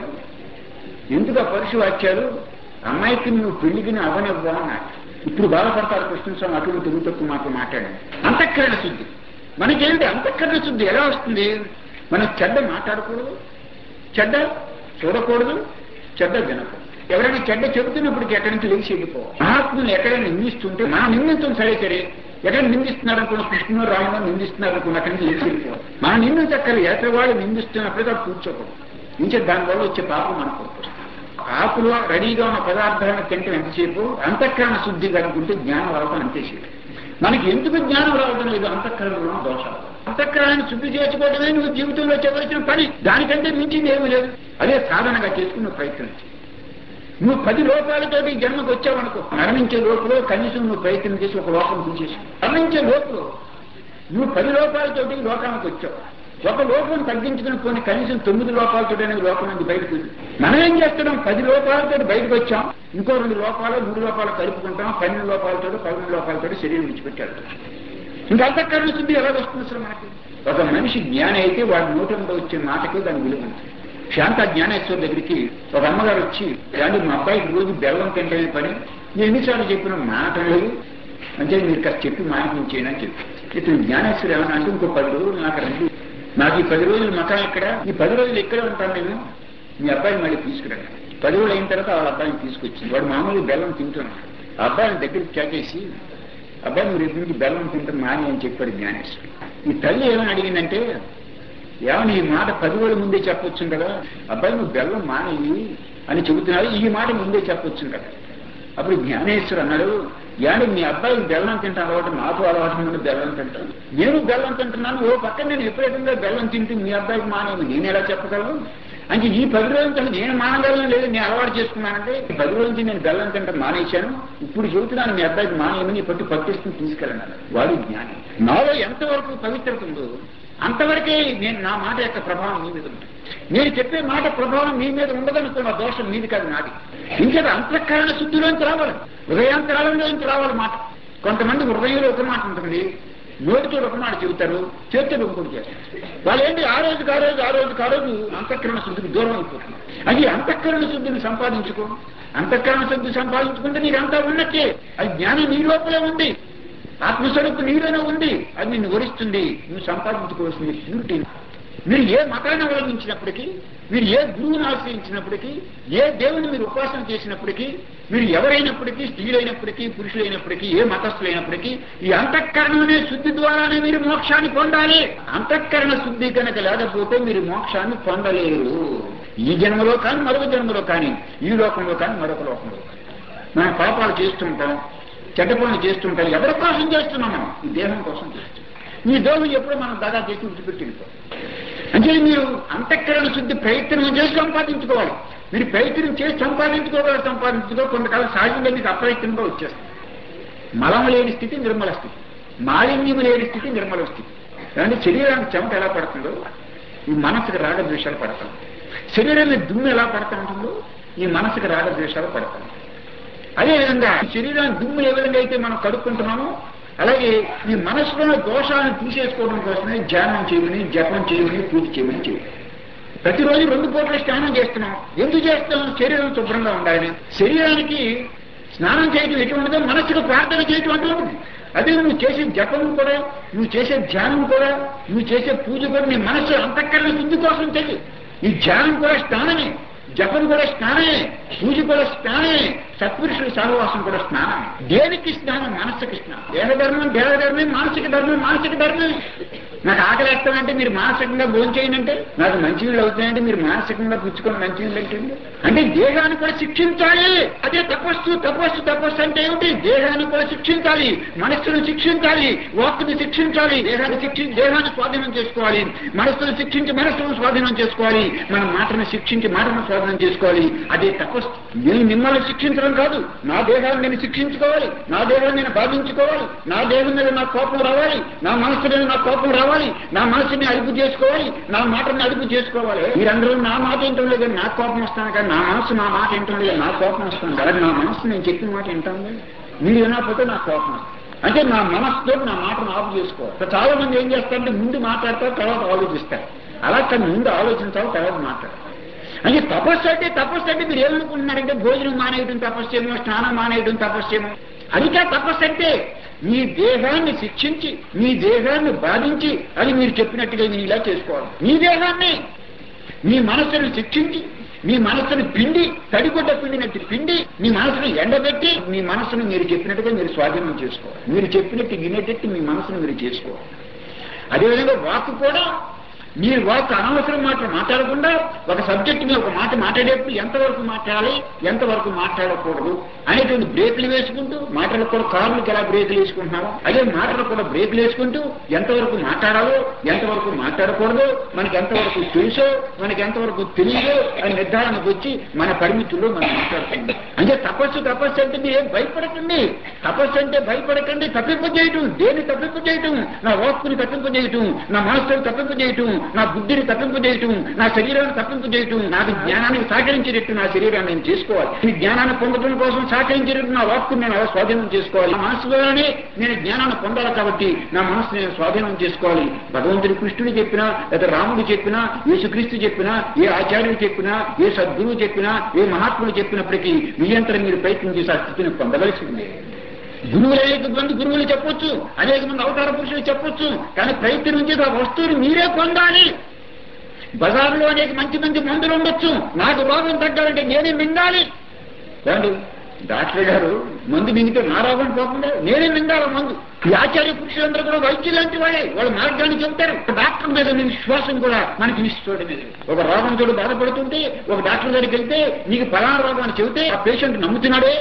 ఎందుకు ఆ పరుషు వాక్యాలు, అమ్మాయికి నువ్వు పెళ్లికి అవనివ్వా అన్నాడు. ఇప్పుడు బాధపడతారు కృష్ణస్వామి అటువంటి తెలుగు తక్కువ మాటలు మాట్లాడండి. అంతఃకరణ శుద్ధి మనకేంటి? అంతఃకరణ శుద్ధి ఎలా వస్తుంది? మనం చెడ్డ మాట్లాడకూడదు, చెడ్డ చూడకూడదు, చెడ్డ వినకూడదు. ఎవరైనా చెడ్డ చెబుతున్నప్పటికీ ఎక్కడి నుంచి లేచి వెళ్ళిపోవాలి. మహాత్ములు ఎక్కడైనా నిందిస్తుంటే మనం నిందించడం సరే సరే, ఎక్కడ నిందిస్తున్నారనుకున్న కృష్ణుడు రాముడు నిందిస్తున్నారనుకున్న అక్కడి నుంచి లేచి వెళ్ళిపోవాలి. మనం నిందించక్కర్లేదు, ఎక్కడ వాళ్ళు నిందిస్తున్నప్పటికీ అది కూర్చోకూడదు. ఇంకే దానివల్ల వచ్చే పాపం మనకు వస్తుంది. ఆకులో రెడీగా ఉన్న పదార్థాలను తింటే ఎంతసేపు అంతఃకరణ శుద్ధి కనుకుంటే జ్ఞానం రావడం అంతేసేపు. మనకి ఎందుకు జ్ఞానం రావడం లేదు? అంతఃకరణలో దోషాలు. అంతఃకరణాన్ని శుద్ధి చేసుకోవడమే నువ్వు జీవితంలో చేయవలసిన పని. దానికంటే మించింది ఏమీ లేదు. అదే సాధనగా చేసుకుని నువ్వు ప్రయత్నించు. నువ్వు పది లోపాలతోటి జన్మకు వచ్చావనుకో, మరణించే లోపల కనీసం నువ్వు ప్రయత్నం చేసి ఒక లోపం తీసేసి మరణించే లోపల నువ్వు పది లోపాలతోటి లోకానికి వచ్చావు. ఒక లోపం తగ్గించుకుని పోనీ కనీసం తొమ్మిది లోపాలతో లోపం నుంచి బయటకు. మనం ఏం చేస్తున్నాం? పది లోపాలతో బయటకు వచ్చాం, ఇంకో రెండు లోపాలు మూడు లోపాలు కలుపుకుంటాం, పన్నెండు లోపాలతో పన్నెండు లోపాలతో శరీరం విడిచిపెట్టాడు. ఇంకా అంతఃకరణ శుద్ధి ఎలా వస్తుంది అసలు మనకి? ఒక మనిషి జ్ఞాని అయితే వాడి నోటంలో వచ్చే మాటకి దాని విలువ ఉంటుంది. శాంత జ్ఞానేశ్వర దగ్గరికి ఒక అమ్మగారు వచ్చి, కానీ మా అబ్బాయికి రోజు బెల్లం తింటనే పని, నేను ఎన్నిసార్లు చెప్పిన మాట లేదు అంటే మీరు కాస్త చెప్పి మానిపించేయని అని చెప్పి ఇతను జ్ఞానేశ్వర ఏమన్నా అంటే ఇంకో పది రోజులు నాకు రండి, నాకు ఈ పది రోజులు మకాం ఎక్కడ, ఈ పది రోజులు ఎక్కడే ఉంటాను నేను, మీ అబ్బాయిని మళ్ళీ తీసుకురండి. పది రోజులు అయిన తర్వాత వాళ్ళ అబ్బాయిని తీసుకొచ్చింది. వాడు మామూలుగా బెల్లం తింటున్నాడు. ఆ అబ్బాయిని దగ్గరికి చాకేసి, అబ్బాయి మీరు ఎప్పటి నుంచి బెల్లం తింటాం మాని అని చెప్పాడు జ్ఞానేశ్వరుడు. ఈ తల్లి ఏమని అడిగిందంటే, ఏమని ఈ మాట పది రోజుల ముందే చెప్పొచ్చు కదా, అబ్బాయి నువ్వు బెల్లం మానేయి అని చెబుతున్నాడు, ఈ మాట ముందే చెప్పొచ్చు కదా. అప్పుడు జ్ఞానేశ్వరు అన్నాడు, ఏమంటే మీ అబ్బాయి బెల్లం తింటాను అలవాటు, నాకు అలవాటు ముందు బెల్లం తింటాను, నేను బెల్లం తింటున్నాను, ఓ పక్కన నేను విపరీతంగా బెల్లం తింటూ మీ అబ్బాయికి మానేది నేను ఎలా చెప్పగలను అంటే, ఈ పది రోజుల నేను మానగలను లేదు, నేను అలవాటు చేసుకున్నానంటే ఈ పది రోజుల నుంచి నేను బెల్లం తింటాను మానేశాను, ఇప్పుడు చెబుతున్నాను మీ అబ్బాయికి మానేయమని పట్టు పట్టిస్తూ తీసుకెళ్ళాను. వాడు జ్ఞాని. నాలో ఎంతవరకు పవిత్రత ఉందో అంతవరకే నేను నా మాట యొక్క ప్రభావం మీ మీద ఉంటుంది. నేను చెప్పే మాట ప్రభావం మీ మీద ఉండదనుకున్న దోషం మీది కాదు నాది. ఇంకా అంతఃకరణ శుద్ధిలోంచి రావాలి, హృదయాంతరాలంలోంచి రావాలి మాట. కొంతమంది హృదయంలో ఒక మాట ఉంటుంది, నోటితో ఒక మాట చెబుతారు, చేతులు ఇంకోటి చేస్తారు. వాళ్ళు ఏంటి ఆ రోజుకి ఆ రోజు ఆ రోజుకి ఆ రోజు అంతఃకరణ శుద్ధికి దూరం అయిపోతుంది. అది అంతఃకరణ శుద్ధిని సంపాదించుకో. అంతఃకరణ శుద్ధి సంపాదించుకుంటే నీకంతా ఉన్నట్టే. అది జ్ఞానం నీ లోపలే ఉంది, ఆత్మస్వరూపు నీలోనే ఉంది, అది నిన్ను వరిస్తుంది. నువ్వు సంపాదించుకోవాల్సింది ప్యూరిటీ. మీరు ఏ మతాన్ని అవలంబించినప్పటికీ, మీరు ఏ గురువుని ఆశ్రయించినప్పటికీ, ఏ దేవుని మీరు ఉపాసన చేసినప్పటికీ, మీరు ఎవరైనప్పటికీ, స్త్రీలైనప్పటికీ పురుషులైనప్పటికీ, ఏ మతస్థులైనప్పటికీ, ఈ అంతఃకరణనే శుద్ధి ద్వారానే మీరు మోక్షాన్ని పొందాలి. అంతఃకరణ శుద్ధి కనుక లేకపోతే మీరు మోక్షాన్ని పొందలేరు. ఈ జన్మలో కానీ మరొక జన్మలో కానీ, ఈ లోకంలో కానీ మరొక లోకంలో కానీ. మనం పాపాలు చేస్తుంటాం, చెడ్డ పనులు చేస్తుంటాం. ఎవరి కోసం చేస్తున్నాము? ఈ దేహం కోసం చేస్తున్నాం. ఈ దేహం ఎప్పుడో మనం దాదా చేసి విడిచిపెట్టి వెళ్ళిపోతాం. అంటే మీరు అంతఃకరణ శుద్ధి ప్రయత్నం చేసి సంపాదించుకోవాలి. మీరు ప్రయత్నం చేసి సంపాదించుకోవాలి. సంపాదించుకో కొంతకాలం సహజంగా మీకు అప్రయత్నంగా వచ్చేస్తుంది. మలము లేని స్థితి నిర్మల స్థితి, మాలిన్యం లేని స్థితి నిర్మల స్థితి. అంటే శరీరానికి చెమట ఎలా పడుతుందో ఈ మనసుకు రాగద్వేషాలు పడతాం. శరీరాన్ని దుమ్ము ఎలా పడతా ఉంటుందో ఈ మనసుకు రాగద్వేషాలు పడతాం. అదేవిధంగా శరీరాన్ని దుమ్ము ఏ విధంగా అయితే మనం కడుక్కుంటున్నామో అలాగే ఈ మనసులోని దోషాలను తీసేసుకోవడం కోసమే ధ్యానం చేయమని, జపం చేయమని, పూజ చేయమని చేయాలి. ప్రతిరోజు రెండు పూటలు స్నానం చేస్తున్నాం. ఎందుకు చేస్తాం? శరీరం శుభ్రంగా ఉండాలని. శరీరానికి స్నానం చేయడం ఎటువంటిదో మనసుకు ప్రార్థన చేయటం అటువంటి. అదే నువ్వు చేసే జపం కూడా, నువ్వు చేసే ధ్యానం కూడా, నువ్వు చేసే పూజ కూడా నీ మనసు అంతఃకరణ శుద్ధి కోసం చెయ్యి. ఈ ధ్యానం కూడా స్నానమే, జపం కూడా స్నానమే, పూజ కూడా స్నానమే, సత్పురుషుల సహవాసం కూడా స్నానమే. దేనికి స్నానం? మనస్సుకి స్నానం. దేహధర్మం దేహధర్మే, మానసిక ధర్మం మానసిక ధర్మమే. నాకు ఆకలి వేస్తానంటే మీరు మానసికంగా భోజనం చేయండి, నాకు మంచినీళ్ళు అవుతాయంటే మీరు మానసికంగా పుచ్చుకొని మంచినీళ్ళు పెట్టండి. అంటే దేహాన్ని కూడా శిక్షించాలి. అదే తపస్సు. తపస్సు తపస్సు అంటే ఏమిటి? దేహాన్ని కూడా శిక్షించాలి, మనస్సును శిక్షించాలి, వాక్కుని శిక్షించాలి. దేహాన్ని శిక్షించి దేహాన్ని స్వాధీనం చేసుకోవాలి, మనస్సును శిక్షించి మనస్సును స్వాధీనం చేసుకోవాలి, మన మాటను శిక్షించి మాటను స్వాధీనం చేసుకోవాలి. అదే తపస్సు. నేను మిమ్మల్ని శిక్షించడం కాదు, నా దేహాన్ని నేను శిక్షించుకోవాలి, నా దేహాన్ని నేను బాధించుకోవాలి, నా దేహం మీద నా కోపం రావాలి, నా మనస్సు మీద నా కోపం రావాలి, నా మనసుని అదుపు చేసుకోవాలి, నా మాటని అదుపు చేసుకోవాలి. మీరందరూ నా మాట ఏంటో లేదు, నా కోపం వస్తాను కానీ నా మనసు నా మాట ఏంటో లేదు, నా కోపం వస్తాను కదా, నా మనసు నేను చెప్పిన మాట వింటాను లేదు, మీరు వినకపోతే నా కోపం వస్తుంది. అంటే నా మనసుతో నా మాటను ఆపు చేసుకోవాలి. చాలా మంది ఏం చేస్తారంటే ముందు మాట్లాడతారు, తర్వాత ఆలోచిస్తారు. అలా కానీ ముందు ఆలోచించాలి, తర్వాత మాట్లాడతారు. అంటే తపస్సు అంటే తపస్సు అంటే మీరు ఏమనుకుంటున్నారంటే భోజనం మానేయడం తపస్సేమో, స్నానం మానేయడం తపస్సేమో. అదికా తపస్సు అంటే మీ దేహాన్ని శిక్షించి, మీ దేహాన్ని బాధించి, అది మీరు చెప్పినట్టుగా మీరు ఇలా చేసుకోవాలి. మీ దేహాన్ని, మీ మనస్సును శిక్షించి, మీ మనస్సును పిండి, తడిగుడ్డ పిండినట్టు పిండి, మీ మనసును ఎండబెట్టి, మీ మనస్సును మీరు చెప్పినట్టుగా మీరు స్వాధీనం చేసుకోవాలి. మీరు చెప్పినట్టు వినేటట్టు మీ మనసును మీరు చేసుకోవాలి. అదేవిధంగా వాక్కు కూడా మీరు వాక్ అనవసరం మాటలు మాట్లాడకుండా ఒక సబ్జెక్ట్ మీద ఒక మాట మాట్లాడేప్పుడు ఎంతవరకు మాట్లాడాలి, ఎంతవరకు మాట్లాడకూడదు అనేటువంటి బ్రేకులు వేసుకుంటూ, మాటలకు కూడా కార్లకు ఎలా బ్రేకులు వేసుకుంటున్నామో అదే మాటలకు కూడా బ్రేకులు వేసుకుంటూ ఎంతవరకు మాట్లాడాలో, ఎంతవరకు మాట్లాడకూడదు, మనకి ఎంతవరకు తెలుసో, మనకి ఎంతవరకు తెలియదో అని నిర్ధారణకు వచ్చి మన పరిమితుల్లో మనం మాట్లాడుతున్నాం. అంటే తపస్సు తపస్సు అంటే మీరేం భయపడకండి. తపస్సు అంటే భయపడకండి, తప్పింపజేయటం. దేన్ని తప్పింపజేయటం? నా వాక్కుని తప్పింపజేయటం, నా మనస్సును తప్పింపజేయటం, నా బుద్ధిని తప్పింపజేయటం, నా శరీరాన్ని తప్పింపజేయటం. నాకు జ్ఞానానికి సహకరించేటట్టు నా శరీరాన్ని నేను చేసుకోవాలి. ఈ జ్ఞానాన్ని పొందడం కోసం సహకరించేటట్టు నా వాక్కుని నేను అలా స్వాధీనం చేసుకోవాలి. నా మనసులోనే నేను జ్ఞానాన్ని పొందాలి కాబట్టి నా మనసు నేను స్వాధీనం చేసుకోవాలి. భగవంతుడి కృష్ణుడు చెప్పినా, లేదా రాముడు చెప్పినా, యేసుక్రీస్తు చెప్పినా, ఏ ఆచార్యుడు చెప్పినా, ఏ సద్గురువు చెప్పినా, ఏ మహాత్ముడు చెప్పినప్పటికీ నియంత్రణ మీరు ప్రయత్నం చేసి ఆ స్థితిని పొందవలసిందే. గురువులు అనేక మంది గురువులు చెప్పొచ్చు, అనేక మంది అవతార పురుషులు చెప్పొచ్చు, కానీ ప్రయత్నం చేసి ఆ వస్తువుని మీరే పొందాలి. బజారులో అనేక మంచి మంచి మందులు ఉండొచ్చు, నాకు రోగం తగ్గాలంటే నేనే మింగాలి. ఏమండి, డాక్టర్ గారు మందు మింగితే నా రోగం పోకుండా నేనే మింగాల మందు. ఈ ఆచార్య పురుషులందరూ కూడా వైద్యులు లాంటి వాళ్ళే, వాళ్ళ మార్గాన్ని చెబుతారు. డాక్టర్ మీద విశ్వాసం కూడా మనకి విశ్వాసం మీద. ఒక రోగం తోడు బాధపడుతుంటే ఒక డాక్టర్ దగ్గరికి వెళ్తే నీకు ఫలానా రోగం అని చెబితే ఆ పేషెంట్ నమ్ముతున్నాడే.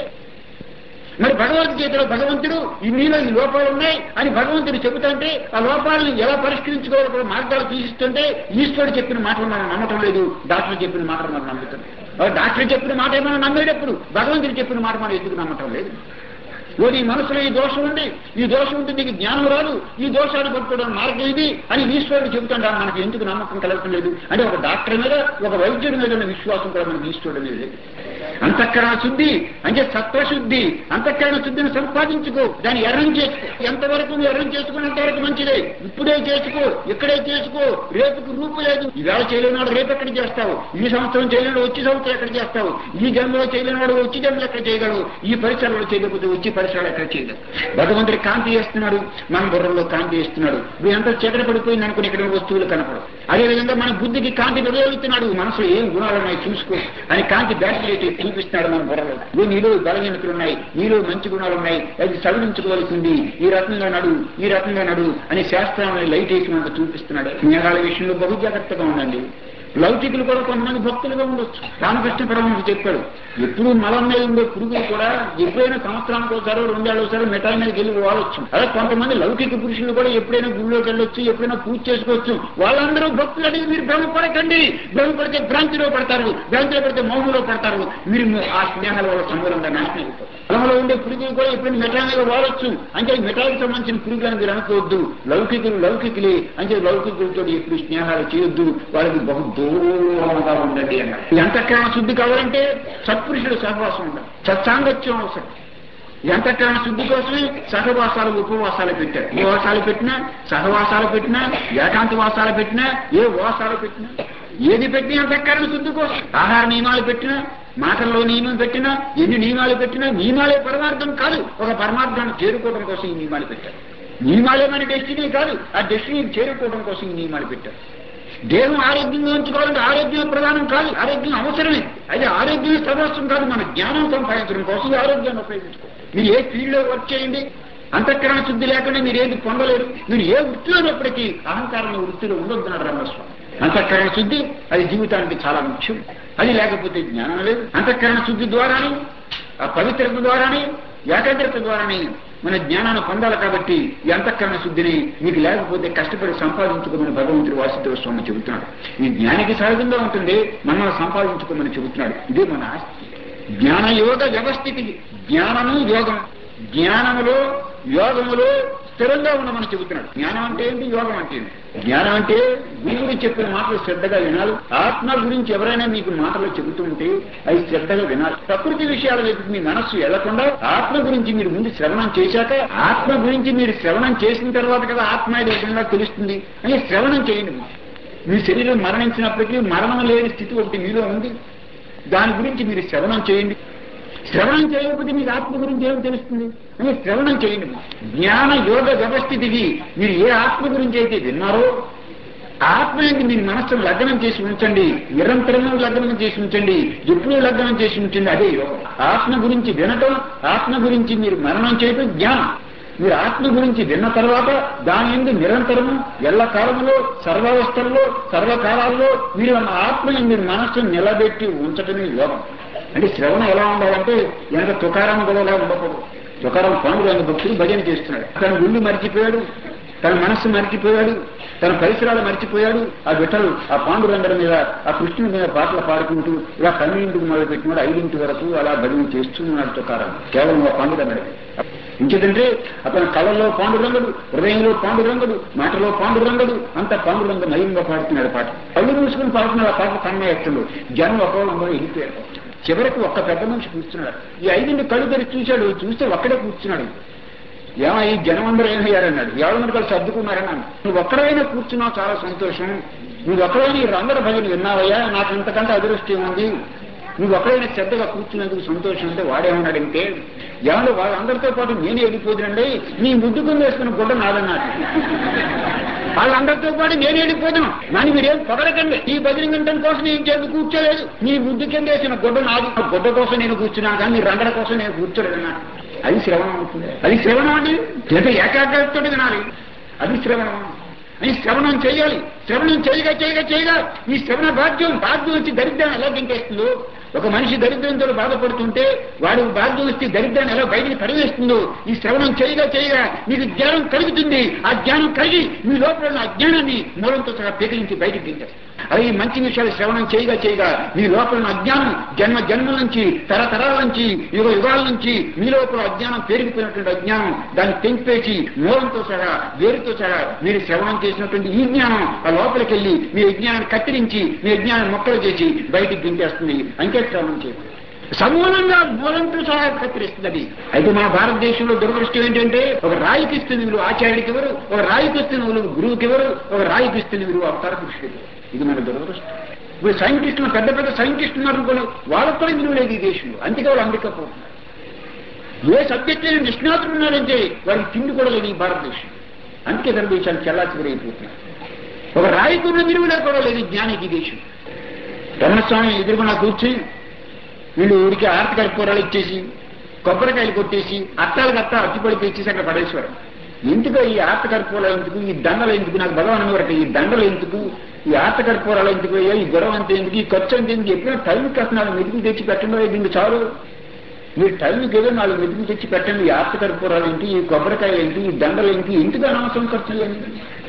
మరి భగవద్గీతలో భగవంతుడు ఈ మీలో ఈ లోపాలు ఉన్నాయి అని భగవంతుడు చెబుతుంటే ఆ లోపాలను ఎలా పరిష్కరించుకోవాలో కూడా మార్గాలు సూచిస్తుంటే ఈశ్వరుడు చెప్పిన మాటలు మనం నమ్మటం లేదు, డాక్టర్ చెప్పిన మాటలు మనం నమ్ముతాం. డాక్టర్ చెప్పిన మాట ఏమైనా నమ్మేటప్పుడు భగవంతుడు చెప్పిన మాట మనం ఎందుకు నమ్మటం లేదు? ఓ నీ మనసులో ఈ దోషం ఉంది, ఈ దోషం ఉంటే నీకు జ్ఞానం రాదు, ఈ దోషాన్ని పట్టుకోవడం మార్గం ఇది అని ఈశ్వరుడు చెబుతుంటా మనకి ఎందుకు నమ్మకం కలగటం లేదు? అంటే ఒక డాక్టర్ మీద, ఒక వైద్యుడి మీద ఉన్న విశ్వాసం కూడా మనకి ఈశ్వరుడు మీద లేదు. అంతఃకరణ శుద్ధి అంటే సత్వశుద్ధి. అంతఃకరణ శుద్ధిని సంపాదించుకో, దాన్ని ఎర్రం చేసుకో. ఎంతవరకు నువ్వు ఎర్రం చేసుకున్నంతవరకు మంచిదే. ఇప్పుడే చేసుకో, ఇక్కడే చేసుకో. రేపుకు రూపు లేదు. ఈవేళ చేయలేనాడు రేపు ఎక్కడ చేస్తావు? ఈ సంవత్సరం చేయలేడు వచ్చి సంవత్సరం ఎక్కడ చేస్తావు? ఈ జన్మలో చేయలేనాడు వచ్చి జన్మలో ఎక్కడ చేయగలవు? ఈ పరిసరాలు చేయలేకపోతే వచ్చి పరిసరాలు ఎక్కడ చేయలేదు. భగవంతుడి కాంతి చేస్తున్నాడు, మన బుర్రలో కాంతి చేస్తున్నాడు. నువ్వు ఎంత చీకటి పడిపోయింది అనుకుని ఇక్కడ వస్తువులు కనపడవు. అదేవిధంగా మన బుద్ధికి కాంతి వెలుగుతున్నాడు, మనసులో ఏం గుణాలు ఉన్నాయి చూసుకో అని కాంతి బ్యాటరీ చూపిస్తున్నాడు మన బుర్రలో. నువ్వు నీలో బలహీనతలు ఉన్నాయి, నీలో మంచి గుణాలు ఉన్నాయి, అది సవరించుకోవాల్సింది. ఈ రకంగా నడు, ఈ రకంగా నడు అని శాస్త్రాన్ని లైట్ వేసి మనకు చూపిస్తున్నాడు. స్నేహాల విషయంలో బహు జాగ్రత్తగా ఉండండి. లౌకికులు కూడా కొంతమంది భక్తులుగా ఉండొచ్చు. రామకృష్ణ పరమహంస చెప్పాడు, ఎప్పుడు మలం మీద ఉండే పురుగులు కూడా ఎప్పుడైనా సంవత్సరానికి ఒకసారి రెండేళ్ళు ఒకసారి మిఠాయి మీదకి వెళ్ళి వాడొచ్చు. అదే కొంతమంది లౌకిక పురుషులు కూడా ఎప్పుడైనా గుళ్ళోకి వెళ్ళొచ్చు, ఎప్పుడైనా పూజ చేసుకోవచ్చు. వాళ్ళందరూ భక్తులు అనేది మీరు భ్రమపడకండి. భ్రమపడితే భ్రాంతిలో పడతారు, భ్రాంతిలో పడితే మౌనంలో పడతారు. మీరు ఆ స్నేహాల వల్ల సమూలంగా నాశనం అయిపోతారు. పొలంలో ఉండే పురుగులు కూడా ఎప్పుడైనా మిఠాయి మీద వాడొచ్చు. అంటే మిఠాయికి సంబంధించిన పురుగులను మీరు అనుకోవద్దు. లౌకికులు లౌకికులే అంటే లౌకికులతో ఎప్పుడు స్నేహాలు చేయొద్దు, వాళ్ళకి బహు దూరంగా ఉండండి అన్నారు. ఈ అంతఃకరణ శుద్ధి కావాలంటే సత్పురుషుడు సహవాసం ఉండాలి, సత్సాంగత్యం అవసరం. ఈ అంతఃకరణ శుద్ధి కోసమే సహవాసాలు ఉపవాసాలు పెట్టారు. ఉపవాసాలు పెట్టినా, సహవాసాలు పెట్టినా, ఏకాంత వాసాలు పెట్టినా, ఏ వాసాలు పెట్టినా, ఏది పెట్టినా అంతఃకరణ శుద్ధి కోసం. ఆహార నియమాలు పెట్టినా, మాటల్లో నియమం పెట్టినా, ఎన్ని నియమాలు పెట్టినా నియమాలే పరమార్థం కాదు. ఒక పరమార్థాన్ని చేరుకోవడం కోసం ఈ నియమాలు పెట్టారు. నియమాలే మన డెస్టినీ కాదు, ఆ డెస్టినీని చేరుకోవడం కోసం ఈ నియమాలు పెట్టారు. దేహం ఆరోగ్యంగా ఉంచుకోవాలంటే ఆరోగ్యం ప్రధానం కాదు, ఆరోగ్యం అవసరమే. అయితే ఆరోగ్యం సర్వస్వం కాదు. మన జ్ఞానం సంపాదించడం కోసం ఈ ఆరోగ్యాన్ని ఉపయోగించుకోవాలి. మీరు ఏ ఫీల్డ్లో వర్క్ చేయండి, అంతఃకరణ శుద్ధి లేకుండా మీరు ఏది పొందలేరు. మీరు ఏ వృత్తిలో ఉన్నప్పటికీ అహంకారం వృత్తిలో ఉండొద్దున్నాడు రామస్వామి. అంతఃకరణ శుద్ధి అది జీవితానికి చాలా ముఖ్యం. అది లేకపోతే జ్ఞానం లేదు. అంతఃకరణ శుద్ధి ద్వారానే, ఆ పవిత్రత ద్వారానే, ఏకాగ్రత ద్వారానే మన జ్ఞానాన్ని పొందాలి. కాబట్టి ఈ అంతఃకరణ శుద్ధిని మీకు లేకపోతే కష్టపడి సంపాదించుకోమని భగవంతుడు వాసుదేవ స్వామి చెబుతున్నాడు. ఈ జ్ఞానికి సహజంగా ఉంటుంది, మనం సంపాదించుకోమని చెబుతున్నాడు. ఇదే మన ఆస్తి. జ్ఞాన యోగ వ్యవస్థితి. జ్ఞానము యోగం. జ్ఞానములో యోగములో స్థిరంగా ఉండమని చెబుతున్నాడు. జ్ఞానం అంటే ఏంటి, యోగం అంటే ఏంటి? జ్ఞానం అంటే గురువుడు చెప్పిన మాటలు శ్రద్ధగా వినాలి. ఆత్మ గురించి ఎవరైనా మీకు మాటలు చెబుతుంటే అవి శ్రద్ధగా వినాలి. ప్రకృతి విషయాల వైపు మీ మనస్సు వెళ్లకుండా ఆత్మ గురించి మీరు ముందు శ్రవణం చేశాక, ఆత్మ గురించి మీరు శ్రవణం చేసిన తర్వాత కదా ఆత్మ ఏదైనా తెలుస్తుంది అని శ్రవణం చేయండి. మీ శరీరం మరణించినప్పటికీ మరణం లేని స్థితి ఒకటి మీలో ఉంది, దాని గురించి మీరు శ్రవణం చేయండి. శ్రవణం చేయకపోతే మీకు ఆత్మ గురించి ఏమి తెలుస్తుంది అని శ్రవణం చేయండి. జ్ఞాన యోగ వ్యవస్థితికి మీరు ఏ ఆత్మ గురించి అయితే విన్నారో ఆత్మ ఏంటి మీ మనస్సును లగ్నం చేసి ఉంచండి. నిరంతరంగా లగ్నం చేసి ఉంచండి, ఎప్పుడూ లగ్నం చేసి ఉంచండి. అదే యోగం. ఆత్మ గురించి వినటం, ఆత్మ గురించి మీరు మరణం చేయటం జ్ఞానం. మీరు ఆత్మ గురించి విన్న తర్వాత దాని ఎందు నిరంతరము ఎల్లకాలంలో సర్వావస్థల్లో సర్వకాలాల్లో మీరు ఆ ఆత్మని మీరు మనస్సును నిలబెట్టి ఉంచటమే యోగం. అంటే శ్రవణం ఎలా ఉండాలంటే వెనక తుకారం కూడా ఎలా ఉండకూడదు. తుకారం పాండురంగ భక్తులు భజన చేస్తున్నాడు, తన గుళ్ళు మర్చిపోయాడు, తన మనస్సు మర్చిపోయాడు, తన పరిసరాలు మర్చిపోయాడు. ఆ విఠలు ఆ పాండురంగడి మీద ఆ కృష్ణుడి మీద పాటలు పాడుకుంటూ ఇలా పన్నెండింటికి మొదలు పెట్టినాడు, ఐదింటి వరకు అలా భజన చేస్తున్నాడు తుకారం. కేవలం ఆ పాండురంగడి ఇంకేదంటే అతని కళల్లో పాండురంగడు, హృదయంలో పాండురంగడు, మాటలో పాండురంగడు, అంత పాండురంగ మయంగా పాడుతున్నాడు పాట. కళ్ళు మూసుకుని పాడుతున్నాడు ఆ పాట తన్మయత్తులు. జనం ఒకళ్ళు వెళ్ళిపోయారు. చివరికి ఒక్క పెద్ద మనిషి కూర్చున్నాడు. ఈ ఐదింటి కళ్ళు తెరిచి చూశాడు, చూస్తే ఒక్కడే కూర్చున్నాడు. ఏమో ఈ జనం అందరూ ఏమయ్యారన్నాడు. ఎవరి కలిసి సర్దుకున్నారన్నాను. నువ్వు ఒక్కడైనా కూర్చున్నావు చాలా సంతోషం, నువ్వు ఒక్కడైనా ఈ రంగర భజన విన్నావయ్యా, నాకు ఇంతకంటే అదృష్టం ఉంది, నువ్వు ఒక్కడైనా శ్రద్ధగా కూర్చున్నందుకు సంతోషం. అంటే వాడేమన్నాడంటే, ఎవరు వాళ్ళందరితో పాటు నేనే వెళ్ళిపోతుందండి, నీ ముద్దుకుని వేసుకున్న గుడ్డ నాదన్నాడు. వాళ్ళందరితో పాటు నేను వెళ్ళిపోతాను, నన్ను మీరేం పొగడకండి, ఈ భజన గంటల కోసం నేను చేతి కూర్చోలేదు, నీ ముద్దు కింద వేసిన గుడ్డ నాది, ఆ గుడ్డ కోసం నేను కూర్చున్నాను కానీ నీ రంగర కోసం నేను కూర్చోలేదు అన్నాడు. అది శ్రవణం అవుతుంది. అది శ్రవణం అండి, లేదా ఏకాగ్రతతో వినాలి, అది శ్రవణం. ఈ శ్రవణం చేయాలి. శ్రవణం చేయగా చేయగా చేయగా ఈ శ్రవణ భాగ్యం భాగ్యం వచ్చి దరిద్రాన్ని ఎలా దింపేస్తుందో, ఒక మనిషి దరిద్రంతో బాధపడుతుంటే వాడు భాగ్యం వచ్చి దరిద్రాన్ని ఎలా బయటికి పడివేస్తుందో, ఈ శ్రవణం చేయగా చేయగా మీకు జ్ఞానం కలుగుతుంది. ఆ జ్ఞానం కలిగి మీ లోపల ఉన్న అజ్ఞానాన్ని మూలంతో సహా పేకలించి బయటికి దింపేస్తుంది. అదే మంచి విషయాలు శ్రవణం చేయగా చేయగా మీ లోపల ఉన్న అజ్ఞానం జన్మ జన్మల నుంచి తరతరాల నుంచి యుగ యుగాల నుంచి మీ లోపల అజ్ఞానం పెరిగిపోయినటువంటి అజ్ఞానం దాన్ని తెంపేసి మూలంతో సహా వేరుతో సహా మీరు శ్రవణం చేసినటువంటి ఈ జ్ఞానం ఆ లోపలికి వెళ్ళి మీ అజ్ఞానాన్ని కత్తిరించి మీ అజ్ఞానం మొక్కలు చేసి బయటికి దింపేస్తుంది. అంకే శ్రవణం చేయాలి. సమూలంగా మూలంతో సహా కత్తిరిస్తుంది అది. అయితే మన భారతదేశంలో దురదృష్టం ఏంటంటే, ఒక రాయికి ఇస్తుంది విలువ ఆచార్యుడికి ఎవరు, ఒక రాయికి ఇస్తుంది విలువ గురువుకి ఎవరు, ఒక రాయికి ఇస్తుంది విలువ అవతార పురుషుడికి. ఇది మన దురదృష్టం. ఇప్పుడు సైంటిస్టులు పెద్ద పెద్ద సైంటిస్టులు ఉన్నారనుకోండి, వాళ్ళకు కూడా విలువ లేదు ఈ దేశంలో. అందుకే వాళ్ళు అమెరికపోతున్నారు. ఏ సబ్జెక్ట్ లేని నిష్ణాతులు ఉన్నారంటే వారికి తిండి కూడా లేదు ఈ భారతదేశం. అందుకే ఇతర దేశాలు చెల్లాచెదరైపోతున్నారు. ఒక రాయికున్న విలువలే కూడా లేదు జ్ఞానికి ఈ దేశం. రమణస్వామి ఎదురుకున్నా కూర్చుని వీళ్ళు ఊరికి ఆర్తి కర్పూరాలు ఇచ్చేసి కొబ్బరికాయలు కొట్టేసి అట్టాలకు అట్ట అచ్చుపడికి ఇచ్చేసి అక్కడ పడేసేవారు. ఎందుకు ఈ ఆర్త కర్పూరాలు ఎందుకు, ఈ దండలు ఎందుకు, నాకు భగవాన్ వరకు ఈ దండలు ఎందుకు, ఈ ఆర్త కర్పూరాలు ఎందుకు, ఈ గొడవ అంతే ఎందుకు, ఈ ఖర్చు అంతే ఎందుకు, ఎప్పుడైనా టైంకి అసలు నాలుగు మెతుకులు తెచ్చి పెట్టండి, దీన్ని చాలు. మీరు టైంకి ఏదో నాలుగు మెతుకులు తెచ్చి పెట్టండి. ఈ ఆర్త కర్పూరాలు ఏంటి, ఈ కొబ్బరికాయలు ఏంటి, ఈ దండలు ఏంటి, ఎందుకు అనవసరం ఖర్చులు ఏంటి?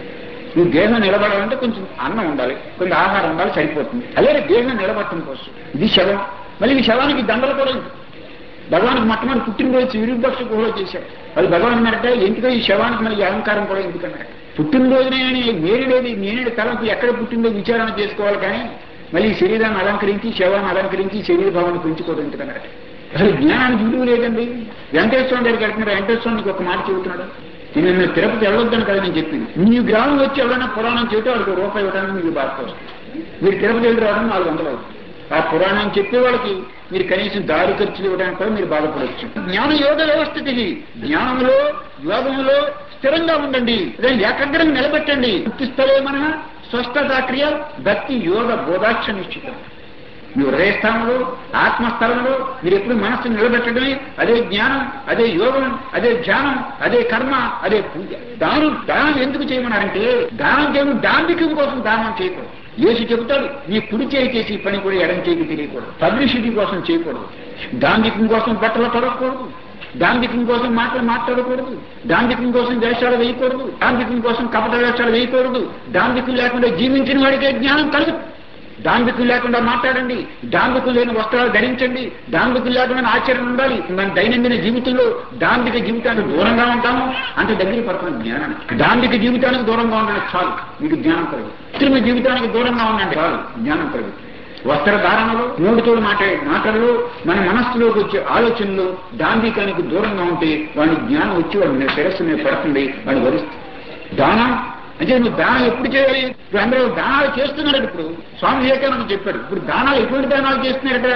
ఈ దేహం నిలబడాలంటే కొంచెం అన్నం ఉండాలి, కొంచెం ఆహారం ఉండాలి, సరిపోతుంది. అలాగే దేహం నిలబడటం కోసం ఇది శవం. మళ్ళీ ఈ శవానికి దండలు కూడా భగవానికి మొట్టమొదటి పుట్టినరోజు విరుద్ధక్ష గుహలో చేశారు. అది భగవాన్ అన్నారంటే ఎందుకో ఈ శవానికి మళ్ళీ అలంకారం కూడా ఎందుకన్నారు. పుట్టినరోజునే నేరు లేదు, నేనేడు తలంపు ఎక్కడ పుట్టిందో విచారణ చేసుకోవాలి కానీ మళ్ళీ శరీరాన్ని అలంకరించి శవాన్ని అలంకరించి శరీర భావాన్ని పెంచుకోవడం ఎందుకన్నారు. అసలు జ్ఞానానికి విలువ లేదండి. వెంకటేశ్వరం దగ్గరికి వెళ్తున్నారు, వెంకటేశ్వరానికి ఒక మాట చెబుతున్నాడు, నేను నిన్న తిరుపతి వెళ్ళొద్దని కదా నేను చెప్పింది. మీ గ్రామం వచ్చి ఎవరైనా పురాణం చెబితే వాళ్ళకి రూపాయి ఇవ్వడానికి మీకు బాధ వస్తుంది. మీరు తిరుపతి వెళ్ళి రావడం నాలుగు వందలు అవుతుంది. ఆ పురాణం చెప్పే వాళ్ళకి మీరు కనీసం దారి ఖర్చులు ఇవ్వడానికి కూడా మీరు బాధపడవచ్చు. జ్ఞాన యోగ వ్యవస్థకి జ్ఞానంలో యోగంలో స్థిరంగా ఉండండి, దాన్ని ఏకాగ్రంగా నిలబెట్టండి. గుర్తిస్తలే మన స్వస్థతాక్రియ భక్తి యోగ బోధాక్ష నిశ్చితం. మీ హృదయస్థానంలో ఆత్మస్థలంలో మీరు ఎప్పుడు మనస్సును నిలబెట్టడమే అదే జ్ఞానం, అదే యోగం, అదే ధ్యానం, అదే కర్మ, అదే పూజ. దానం దానం ఎందుకు చేయమన్నారంటే దానం చేయడం దాంభికం కోసం దానం చేయకూడదు. యేసు చెబుతాడు, నీ కుడి చేయి చేసి పని కూడా ఎడం చేయికి తెలియకూడదు. పబ్లిసిటీ కోసం చేయకూడదు, దాంభికం కోసం బట్టలు పడకూడదు, దాంభికం కోసం మాటలు మాట్లాడకూడదు, దాంభికం కోసం వేషాలు వేయకూడదు, దాంభికం కోసం కపట వేషాలు వేయకూడదు. దాంభికం లేకుండా జీవించిన వాడికే జ్ఞానం కలుగు. దాంభికం లేకుండా మాట్లాడండి, దాంభికం లేని వస్త్రాలు ధరించండి, దాంభికం లేకుండా ఆచరణ ఉండాలి. మన దైనందిన జీవితంలో దాంభిక జీవితానికి దూరంగా ఉంటాము అంటే దగ్గర పడుతుంది జ్ఞానానికి. దాంభిక జీవితానికి దూరంగా ఉండండి చాలు, మీకు జ్ఞానం కలుగు. కృత్రిమ జీవితానికి దూరంగా ఉండండి చాలు, జ్ఞానం కలుగు. వస్త్రధారణలో మూడుతోడు మాట్లాడే మాటల్లో మన మనస్సులోకి వచ్చే ఆలోచనలు దాంభికానికి దూరంగా ఉంటే వాడిని జ్ఞానం వచ్చి వాడి శిరస్సు మీద పడుతుంది, వాడి వరిస్తుంది. దానం అంటే నువ్వు దానం ఎప్పుడు చేయాలి? ఇప్పుడు అందరూ దానాలు చేస్తున్నాడు. ఇప్పుడు స్వామి వివేకానంద చెప్పాడు, ఇప్పుడు దానాలు ఎటువంటి దానాలు చేస్తున్నారట?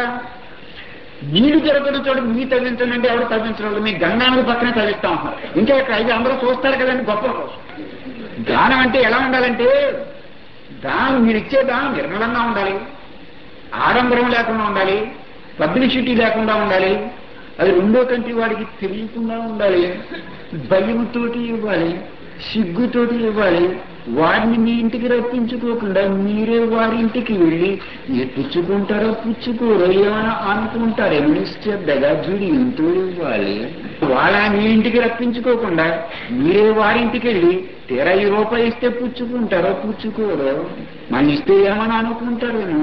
నీళ్లు జరుగుతున్న చోట మీ తగ్గించండి అంటే ఎవరు తగ్గించడం, మీ గంగానది పక్కనే తగ్గిస్తా ఉంటున్నారు. ఇంకా ఇక్కడ అయితే అందరూ చూస్తారు కదండి గొప్పల కోసం. దానం అంటే ఎలా ఉండాలంటే, దానం మీరు ఇచ్చే దానం నిర్మలంగా ఉండాలి, ఆడంబరం లేకుండా ఉండాలి, పబ్లిసిటీ లేకుండా ఉండాలి, అది రెండో కంటి వాడికి తెలియకుండా ఉండాలి, భయంతోటి ఇవ్వాలి, సిగ్గుతోటి ఇవ్వాలి. వారిని మీ ఇంటికి రప్పించుకోకుండా మీరే వారి ఇంటికి వెళ్ళి ఏ పుచ్చుకుంటారో పుచ్చుకోరో ఏమైనా అనుకుంటారేమో నిశ్చద్దగా జుడియంతో ఇవ్వాలి. వాళ్ళ మీ ఇంటికి రప్పించుకోకుండా మీరే వారింటికి వెళ్ళి తీరా ఈ రూపాయి ఇస్తే పుచ్చుకుంటారో పుచ్చుకోరో, మన ఇస్తే ఏమని అనుకుంటారేమో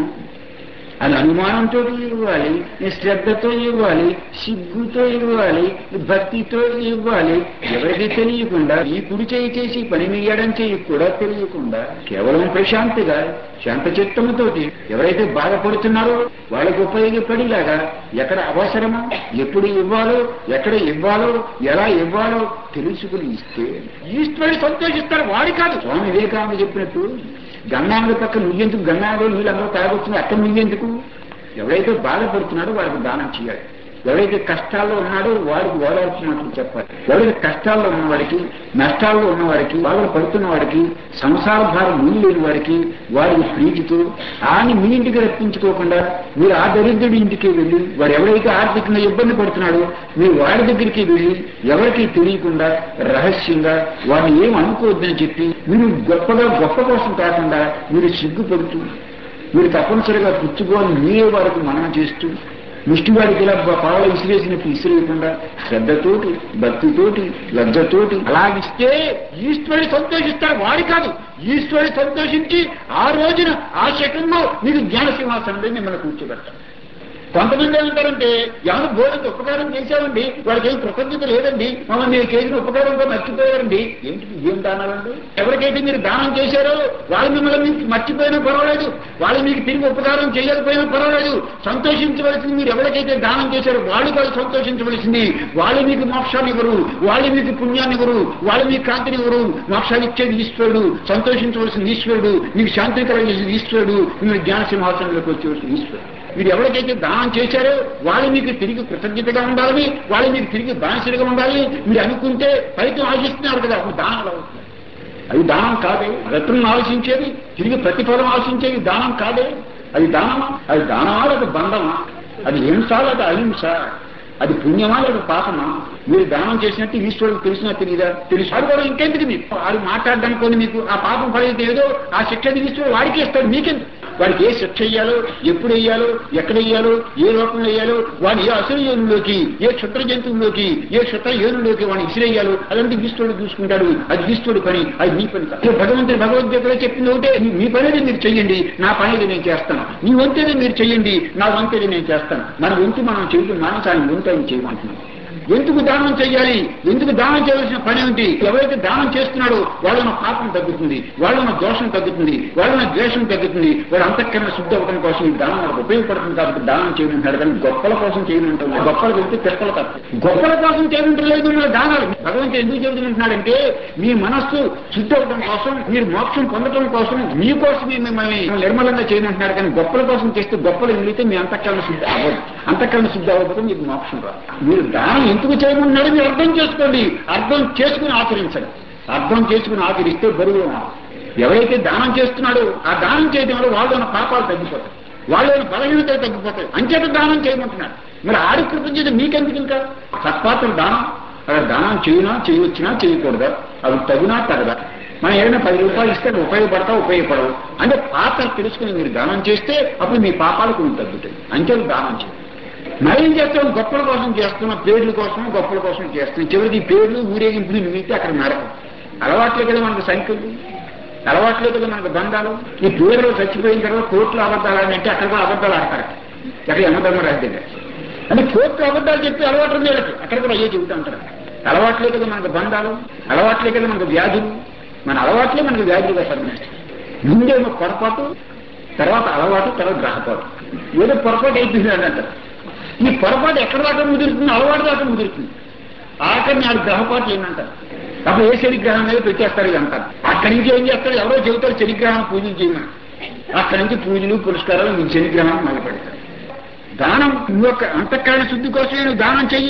అని అనుమానంతో ఇవ్వాలి, శ్రద్ధతో ఇవ్వాలి, సిగ్గుతో ఇవ్వాలి, భక్తితో ఇవ్వాలి. ఎవరికి తెలియకుండా ఈ కుడి చేయి చేసి పని మీ ఎడం చేయి కూడా తెలియకుండా కేవలం ప్రశాంతిగా శాంత చిత్తముతోటి ఎవరైతే బాధపడుతున్నారో వాళ్ళకు ఉపయోగపడేలాగా ఎక్కడ అవసరమో ఎప్పుడు ఇవ్వాలో ఎక్కడ ఇవ్వాలో ఎలా ఇవ్వాలో తెలుసుకుని ఇస్తే ఈశ్వరుడు సంతోషిస్తారు. వాడి కాదు. స్వామి వివేకానంద చెప్పినట్టు గంగానది పక్కన నువ్వెందుకు, గంగానదిలో నీళ్ళందరూ తాగొచ్చిన అక్కడ నువ్వెందుకు? ఎవరైతే బాధపడుతున్నాడో వాడికి దానం చేయాలి. ఎవరైతే కష్టాల్లో ఉన్నాడో వాడికి ఓదార్పు మాటలు చెప్పాలి. ఎవరైతే కష్టాల్లో ఉన్నవాడికి, నష్టాల్లో ఉన్నవాడికి, బాధలు పడుతున్న వాడికి, సంసార భారం ముందు లేని వాడికి వాడికి ప్రీతితో ఆయన మీ ఇంటికి రప్పించుకోకుండా మీరు ఆ దరిద్రుడి ఇంటికి వెళ్ళి వాడు ఎవరైతే ఆర్థికంగా ఇబ్బంది పడుతున్నాడో మీరు వాడి దగ్గరికి వెళ్ళి ఎవరికి తెలియకుండా రహస్యంగా వాడిని ఏం అనుకోవద్దని చెప్పి మీరు గొప్పగా గొప్ప కోసం కాకుండా మీరు సిగ్గుపడుతూ మీరు తప్పనిసరిగా పుచ్చుకోవాలని మీరే వారికి మనం చేస్తూ ముష్టివాడికి ఇలా పావల విసిరేసినట్టు విసిరేయకుండా శ్రద్ధతోటి భక్తితోటి లజ్జతోటి అలాగిస్తే ఈశ్వరుడు సంతోషిస్తాడు. వాడి కాదు. ఈశ్వరుడు సంతోషించి ఆ రోజున ఆ శకంలో మీకు జ్ఞాన సింహాసనంలో మిమ్మల్ని కూర్చోబెడతాడు. కొంతమంది ఏమంటారంటే ఎవరు బోధనకు ఉపకారం చేశామండి, వాళ్ళకి ఏం కృతజ్ఞత లేదండి, మమ్మల్ని మీరు చేసిన ఉపకారంతో మర్చిపోయారండి. ఏంటి ఏం దానాలండి? ఎవరికైతే మీరు దానం చేశారో వాళ్ళు మిమ్మల్ని మీకు మర్చిపోయినా పర్వాలేదు, వాళ్ళు మీకు తిరిగి ఉపకారం చేయకపోయినా పర్వాలేదు. సంతోషించవలసింది మీరు ఎవరికైతే దానం చేశారో వాళ్ళు కాదు సంతోషించవలసింది. వాళ్ళు మీకు మోక్షాన్ని ఇవ్వరు, వాళ్ళు మీకు పుణ్యాన్ని ఇవ్వరు, వాళ్ళు మీకు కాంతిని ఇవ్వరు. మోక్షాన్ని ఇచ్చేది ఈశ్వరుడు, సంతోషించవలసింది ఈశ్వరుడు, మీకు శాంతిని కలిగేసింది ఈశ్వరుడు, మీరు జ్ఞాన సింహాసనంలోకి వచ్చేవలసింది ఈశ్వరుడు. మీరు ఎవరికైతే దానం చేశారో వాళ్ళు మీకు తిరిగి కృతజ్ఞతగా ఉండాలని, వాళ్ళు మీకు తిరిగి బానిసలుగా ఉండాలని మీరు అనుకుంటే ఫలితం ఆశిస్తున్నారు కదా, అప్పుడు దానాలు అవుతుంది. అది దానం కాదే. రత్నం ఆలోచించేది తిరిగి ప్రతిఫలం ఆలోచించేది దానం కాదే. అది దానమా? అది దానమా లేదా బంధమా? అది హింస లేదా అహింస? అది పుణ్యమా లేదా పాపమా? మీరు దానం చేసినట్టు ఈశ్వరుడికి తెలిసినా తెలియదా? తెలుసు. అది కూడా ఇంకెందుకు మీకు అది మాట్లాడడానికి మీకు ఆ పాపం ఫలితం ఏదో ఆ శిక్ష ఈశ్వరుడు వాడికి ఇస్తాడు. మీకెందుకు? వాడికి ఏ శిక్ష వేయాలో, ఎప్పుడు వేయాలో, ఎక్కడ వేయాలో, ఏ రూపంలో వేయాలో, వాడు ఏ అసలు ఏనులోకి, ఏ క్షుద్ర జంతువులోకి, ఏ క్షుద్ర ఏనులోకి వాడిని ఇసిరేయాలో అదంతా ఈశ్వరుడు చూసుకుంటాడు. అది ఈశ్వరుడు పని, అది మీ పని కాదు. భగవంతుడు భగవద్గీతలో చెప్పింది ఒకటే, మీ పనేది మీరు చెయ్యండి, నా పనేది నేను చేస్తాను. నీ వంతేది మీరు చెయ్యండి, నా వంతేది నేను చేస్తాను. మన వంతు మనం చేయడం మానేసి ఆయన వంతు ఆయన చేయమంటున్నాం. ఎందుకు దానం చెయ్యాలి? ఎందుకు దానం చేయవలసిన పని ఏమిటి? ఎవరైతే దానం చేస్తున్నాడో వాళ్ళ పాపం తగ్గుతుంది, వాళ్ళ దోషం తగ్గుతుంది, వాళ్ళ ద్వేషం తగ్గుతుంది, వాడు అంతఃకరణ శుద్ధి అవ్వడం కోసం ఈ దానం వాళ్ళకి ఉపయోగపడుతుంది. కాబట్టి దానం చేయమంటాడు. కానీ గొప్పల కోసం చేయమంటుంది. గొప్పలు వెళ్తే తిప్పల తప్ప గొప్పల కోసం చేయమంటలేదు మన దానాలు. భగవంతుడు ఎందుకు చెబుతుంటున్నాడంటే మీ మనస్సు శుద్ధి అవ్వడం కోసం, మీరు మోక్షం పొందడం కోసం, మీకోసమే మిమ్మల్ని నిర్మలంగా చేయమంటున్నాడు. కానీ గొప్పల కోసం చేస్తే గొప్పలు వెళితే మీ అంతఃకరణ శుద్ధి అవ్వదు. అంతఃకరణ శుద్ధి అవ్వకపోతే మీకు మోక్షం రాదు. మీరు దానం ఎందుకు చేయమన్నాడు మీరు అర్థం చేసుకోండి, అర్థం చేసుకుని ఆచరించండి. అర్థం చేసుకుని ఆచరిస్తే బరువు. ఎవరైతే దానం చేస్తున్నాడో ఆ దానం చేయడం వల్ల వాళ్ళు ఉన్న పాపాలు తగ్గిపోతాయి, వాళ్ళు ఉన్న బలహీనతలు తగ్గిపోతాయి. అంచేత దానం చేయమంటున్నాడు. మరి ఆడి కృతజ్ఞత మీకెందుకు? ఇంకా సత్పాత్రలు దానం అక్కడ దానం చేయనా చేయవచ్చునా చేయకూడదా, అవి తగునా తగదా, మనం ఏదైనా పది రూపాయలు ఇస్తే ఉపయోగపడతా ఉపయోగపడవు అంటే పాత్ర తెలుసుకుని మీరు దానం చేస్తే అప్పుడు మీ పాపాలు కొన్ని తగ్గుతాయి. అంచేత దానం చేయాలి. మరేం చేస్తాం? గొప్పల కోసం చేస్తున్నాం, పేర్ల కోసం గొప్పల కోసం చేస్తున్నాం. చివరికి ఈ పేర్లు ఊరేగింపులు మిగిలితే అక్కడ నరకం. అలవాట్లే కదా మనకు సంఖ్యలు, అలవాట్లే కదా మనకు బంధాలు. ఈ పేర్లు చచ్చిపోయిన తర్వాత కోర్టులో అబద్ధాలు అంటే అక్కడ కూడా అబద్ధాలు ఆడతారు. ఎక్కడ యమధర్మరాజు దగ్గర అంటే కోర్టులో అబద్ధాలు చెప్పి అలవాట్లు ఉండేది అక్కడ కూడా అయ్యే చెబుతూ ఉంటారు. అలవాట్లే కదా మనకు బంధాలు, అలవాట్లే కదా మనకు వ్యాధులు. మన అలవాట్లే మనకు వ్యాధులుగా పరిణిస్తాయి. ముందేమో పొరపాటు, తర్వాత అలవాటు, తర్వాత గ్రహపాటు. ఏదో పొరపాటు అయిపోయింది అని అంటారు. ఈ పొరపాటు ఎక్కడ దాకా ముదురుతుంది? అలవాటు దాకా ముదురుతుంది. ఆఖరి నాడు గ్రహపాట్లు ఏంటంటారు. అప్పుడు ఏ శనిగ్రహం మీద పెట్టేస్తారు ఇది అంటారు. అక్కడి నుంచి ఏం చేస్తారు? ఎవరో చెబుతారు శనిగ్రహం పూజలు చేయమని. అక్కడి నుంచి పూజలు పురస్కారాలు మీకు శనిగ్రహాన్ని మొదలు పెడతారు. దానం నువ్వు ఒక అంతఃకరణ శుద్ధి కోసమే నువ్వు దానం చెయ్యి.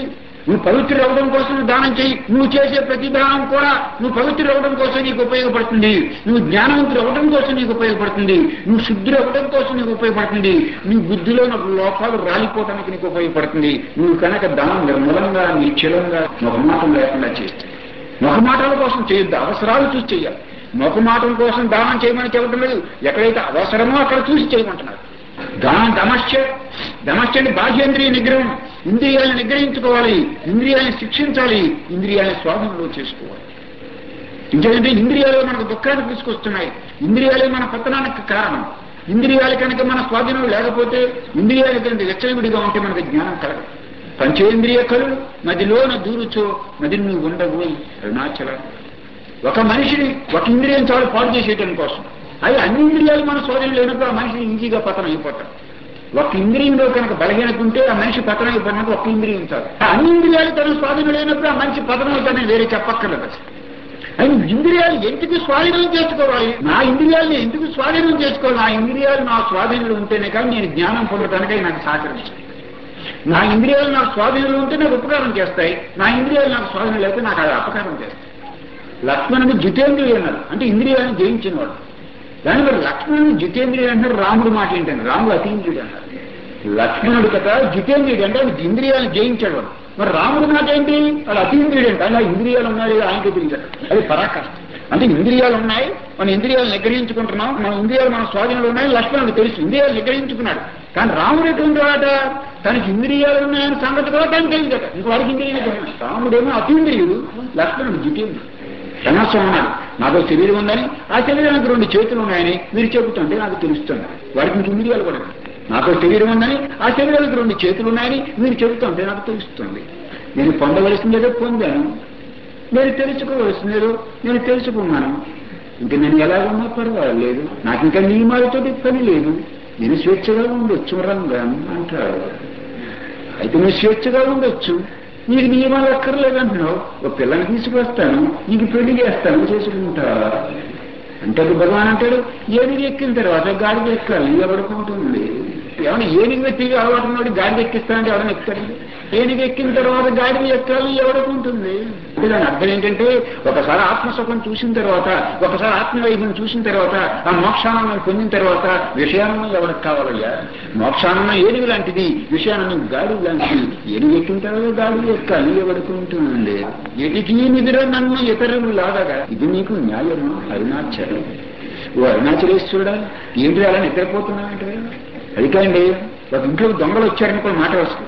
నువ్వు పవిత్రుడు అవ్వడం కోసం దానం చేయి. నువ్వు చేసే ప్రతి దానం కూడా నువ్వు పవిత్రుడు అవ్వడం కోసం నీకు ఉపయోగపడుతుంది. నువ్వు జ్ఞానవంతుడు అవ్వడం కోసం నీకు ఉపయోగపడుతుంది. నువ్వు శుద్ధుడు అవ్వడం కోసం నీకు ఉపయోగపడుతుంది. నీ బుద్ధిలో నాకు లోపాలు రాలిపోవడానికి నీకు ఉపయోగపడుతుంది. నువ్వు కనుక దానం నిర్మలంగా నిశ్చలంగా మొహమాటం లేకుండా చేస్తే, మొహమాటాల కోసం చేయొద్దు, అవసరాలు చూసి చేయాలి. మొహమాటం కోసం దానం చేయమని చెప్పడం లేదు. ఎక్కడైతే అవసరమో అక్కడ చూసి చేయమంటున్నారు. దానం దమశ్చ దమశ్చ అంటే బాహ్యేంద్రియ నిగ్రహం. ఇంద్రియాలను నిగ్రహించుకోవాలి, ఇంద్రియాలను శిక్షించాలి, ఇంద్రియాలను స్వాధీనంలో చేసుకోవాలి. ఇంకేంటంటే ఇంద్రియాలు మనకు దుఃఖాన్ని తీసుకొస్తున్నాయి, ఇంద్రియాలే మన పతనానికి కారణం. ఇంద్రియాల కనుక మన స్వాధీనం లేకపోతే, ఇంద్రియాల కనుక వెచ్చవిడిగా ఉంటే మనకు జ్ఞానం కలగదు. పంచేంద్రియ కలు నదిలోన దూరుచో నది నువ్వు ఉండబోయి అరుణాచల. ఒక మనిషిని ఒక ఇంద్రియం చాలు పాడు చేసేయటం కోసం, అది అన్ని ఇంద్రియాలు మన స్వాధీనం లేనప్పుడు ఆ మనిషిని ఈజీగా పతనం అయిపోతాం. ఒక ఇంద్రియంలో కనుక బలహీనత ఉంటే ఆ మనిషి పతనం అయిపోయినప్పుడు ఒక ఇంద్రియం చాలు. అన్ని ఇంద్రియాలు తన స్వాధీనం లేనప్పుడు ఆ మనిషి పతనం అవుతానని వేరే చెప్పక్కర్లేదు. అది ఇంద్రియాలు ఎందుకు స్వాధీనం చేసుకోవాలి? నా ఇంద్రియాలని ఎందుకు స్వాధీనం చేసుకోవాలి? నా ఇంద్రియాలు నా స్వాధీనంలో ఉంటేనే కానీ నేను జ్ఞానం పొందడానికై నాకు సహకరించాలి. నా ఇంద్రియాలు నాకు స్వాధీనంలో ఉంటే నాకు ఉపకారం చేస్తాయి, నా ఇంద్రియాలు నాకు స్వాధీనం లేకపోతే నాకు అది అపకారం చేస్తాయి. లక్ష్మణుడు జితేంద్రియుడు అన్నారు, అంటే ఇంద్రియాలను జయించిన వాడు. దాని మరి లక్ష్మణుడు జితేంద్రియుడు అంటారు, రాముడు మాట ఏంటంటే రాముడు అతీంద్రియుడు అన్నారు. లక్ష్మణుడు కదా జితేంద్రియుడు అంటే ఇంద్రియాలను జయించాడు వాడు. మరి రాముడు మాట ఏంటి? వాడు అతీంద్రియుడు అంటే అలా ఇంద్రియాలు ఉన్నాయి ఆయనకి తెలియదు. అది పరాకాష్ఠ. అంటే ఇంద్రియాలు ఉన్నాయి, మన ఇంద్రియాలు నిగ్రహించుకుంటున్నాం, మన ఇంద్రియాలు మన స్వాధీనంలో ఉన్నాయి. లక్ష్మణుడు తెలుసు ఇంద్రియాలు నిగ్రహించుకున్నాడు. కానీ రాముడు ఎటువంటి వాట? తనకి ఇంద్రియాలు ఉన్నాయని సంగతి కూడా తనకి తెలియదు కదా, ఇంక వాడికి ఇంద్రియాలు. రాముడేమో అతీంద్రియుడు, లక్ష్మణుడు జితేంద్రుడు. సమస్య ఉన్నాడు, నాతో శరీరం ఉందని, ఆ శరీరానికి రెండు చేతులు ఉన్నాయని మీరు చెబుతుంటే నాకు తెలుస్తుంది. వాడికి ఇంక ఇంద్రియాలు కూడా నాతో శరీరం ఉందని, ఆ శరీరానికి రెండు చేతులు ఉన్నాయని మీరు చెబుతుంటే నాకు తెలుస్తుంది. నేను పొందవలసిందేదో పొందాను, నేను తెలుసుకోవలసిందేదో నేను తెలుసుకున్నాను. ఇంక నేను ఎలాగున్నా పర్వాలేదు, నాకు ఇంకా నియమాలతో పని లేదు, నేను స్వేచ్ఛగా ఉండొచ్చు రంగాను అంటాడు. అయితే నేను స్వేచ్ఛగా ఉండొచ్చు, నీకు నియమాలు అక్కర్లేదంటున్నావు. ఒక పిల్లని తీసుకొస్తాను, నీకు పెళ్లి చేస్తాను, చేసుకుంటా అంటే భగవాన్ అంటాడు, ఏనుగు ఎక్కిన తర్వాత గాడిద ఎక్కాలి, ఎవడుకుంటుంది. ఏమన్నా ఏనుగు వ్యక్తిగా అలవాటు ఉన్నాడు గాడిద ఎక్కిస్తానంటే ఎవరైనా ఎక్కుతాడు? ఏనుగు ఎక్కిన తర్వాత గాడిద ఎక్కాలి, ఎవడుకుంటుంది. దాని అర్థం ఏంటంటే, ఒకసారి ఆత్మసుఖం చూసిన తర్వాత, ఒకసారి ఆత్మవైభవం చూసిన తర్వాత, ఆ మోక్షానందం పొందిన తర్వాత విషయానందం ఎవరికి కావాలయ్యా? మోక్షానందం ఏనుగు లాంటిది, విషయానందం గాడి లాంటిది. ఏనుగు ఎక్కిన తర్వాత గాడి ఎక్కాలి, ఎవడుకుంటుంది. ఎటికి నిద్ర నన్ను ఇతరులు లాగా ఇది నీకు న్యాయమా? అరుణాచలం ఓ అరుణాచలేశ్వరుడా, ఏంటి అలా నిద్రపోతున్నానంటే? అది కాండి, ఒక ఇంట్లో దొంగలు వచ్చారనుకో మాట వస్తుంది.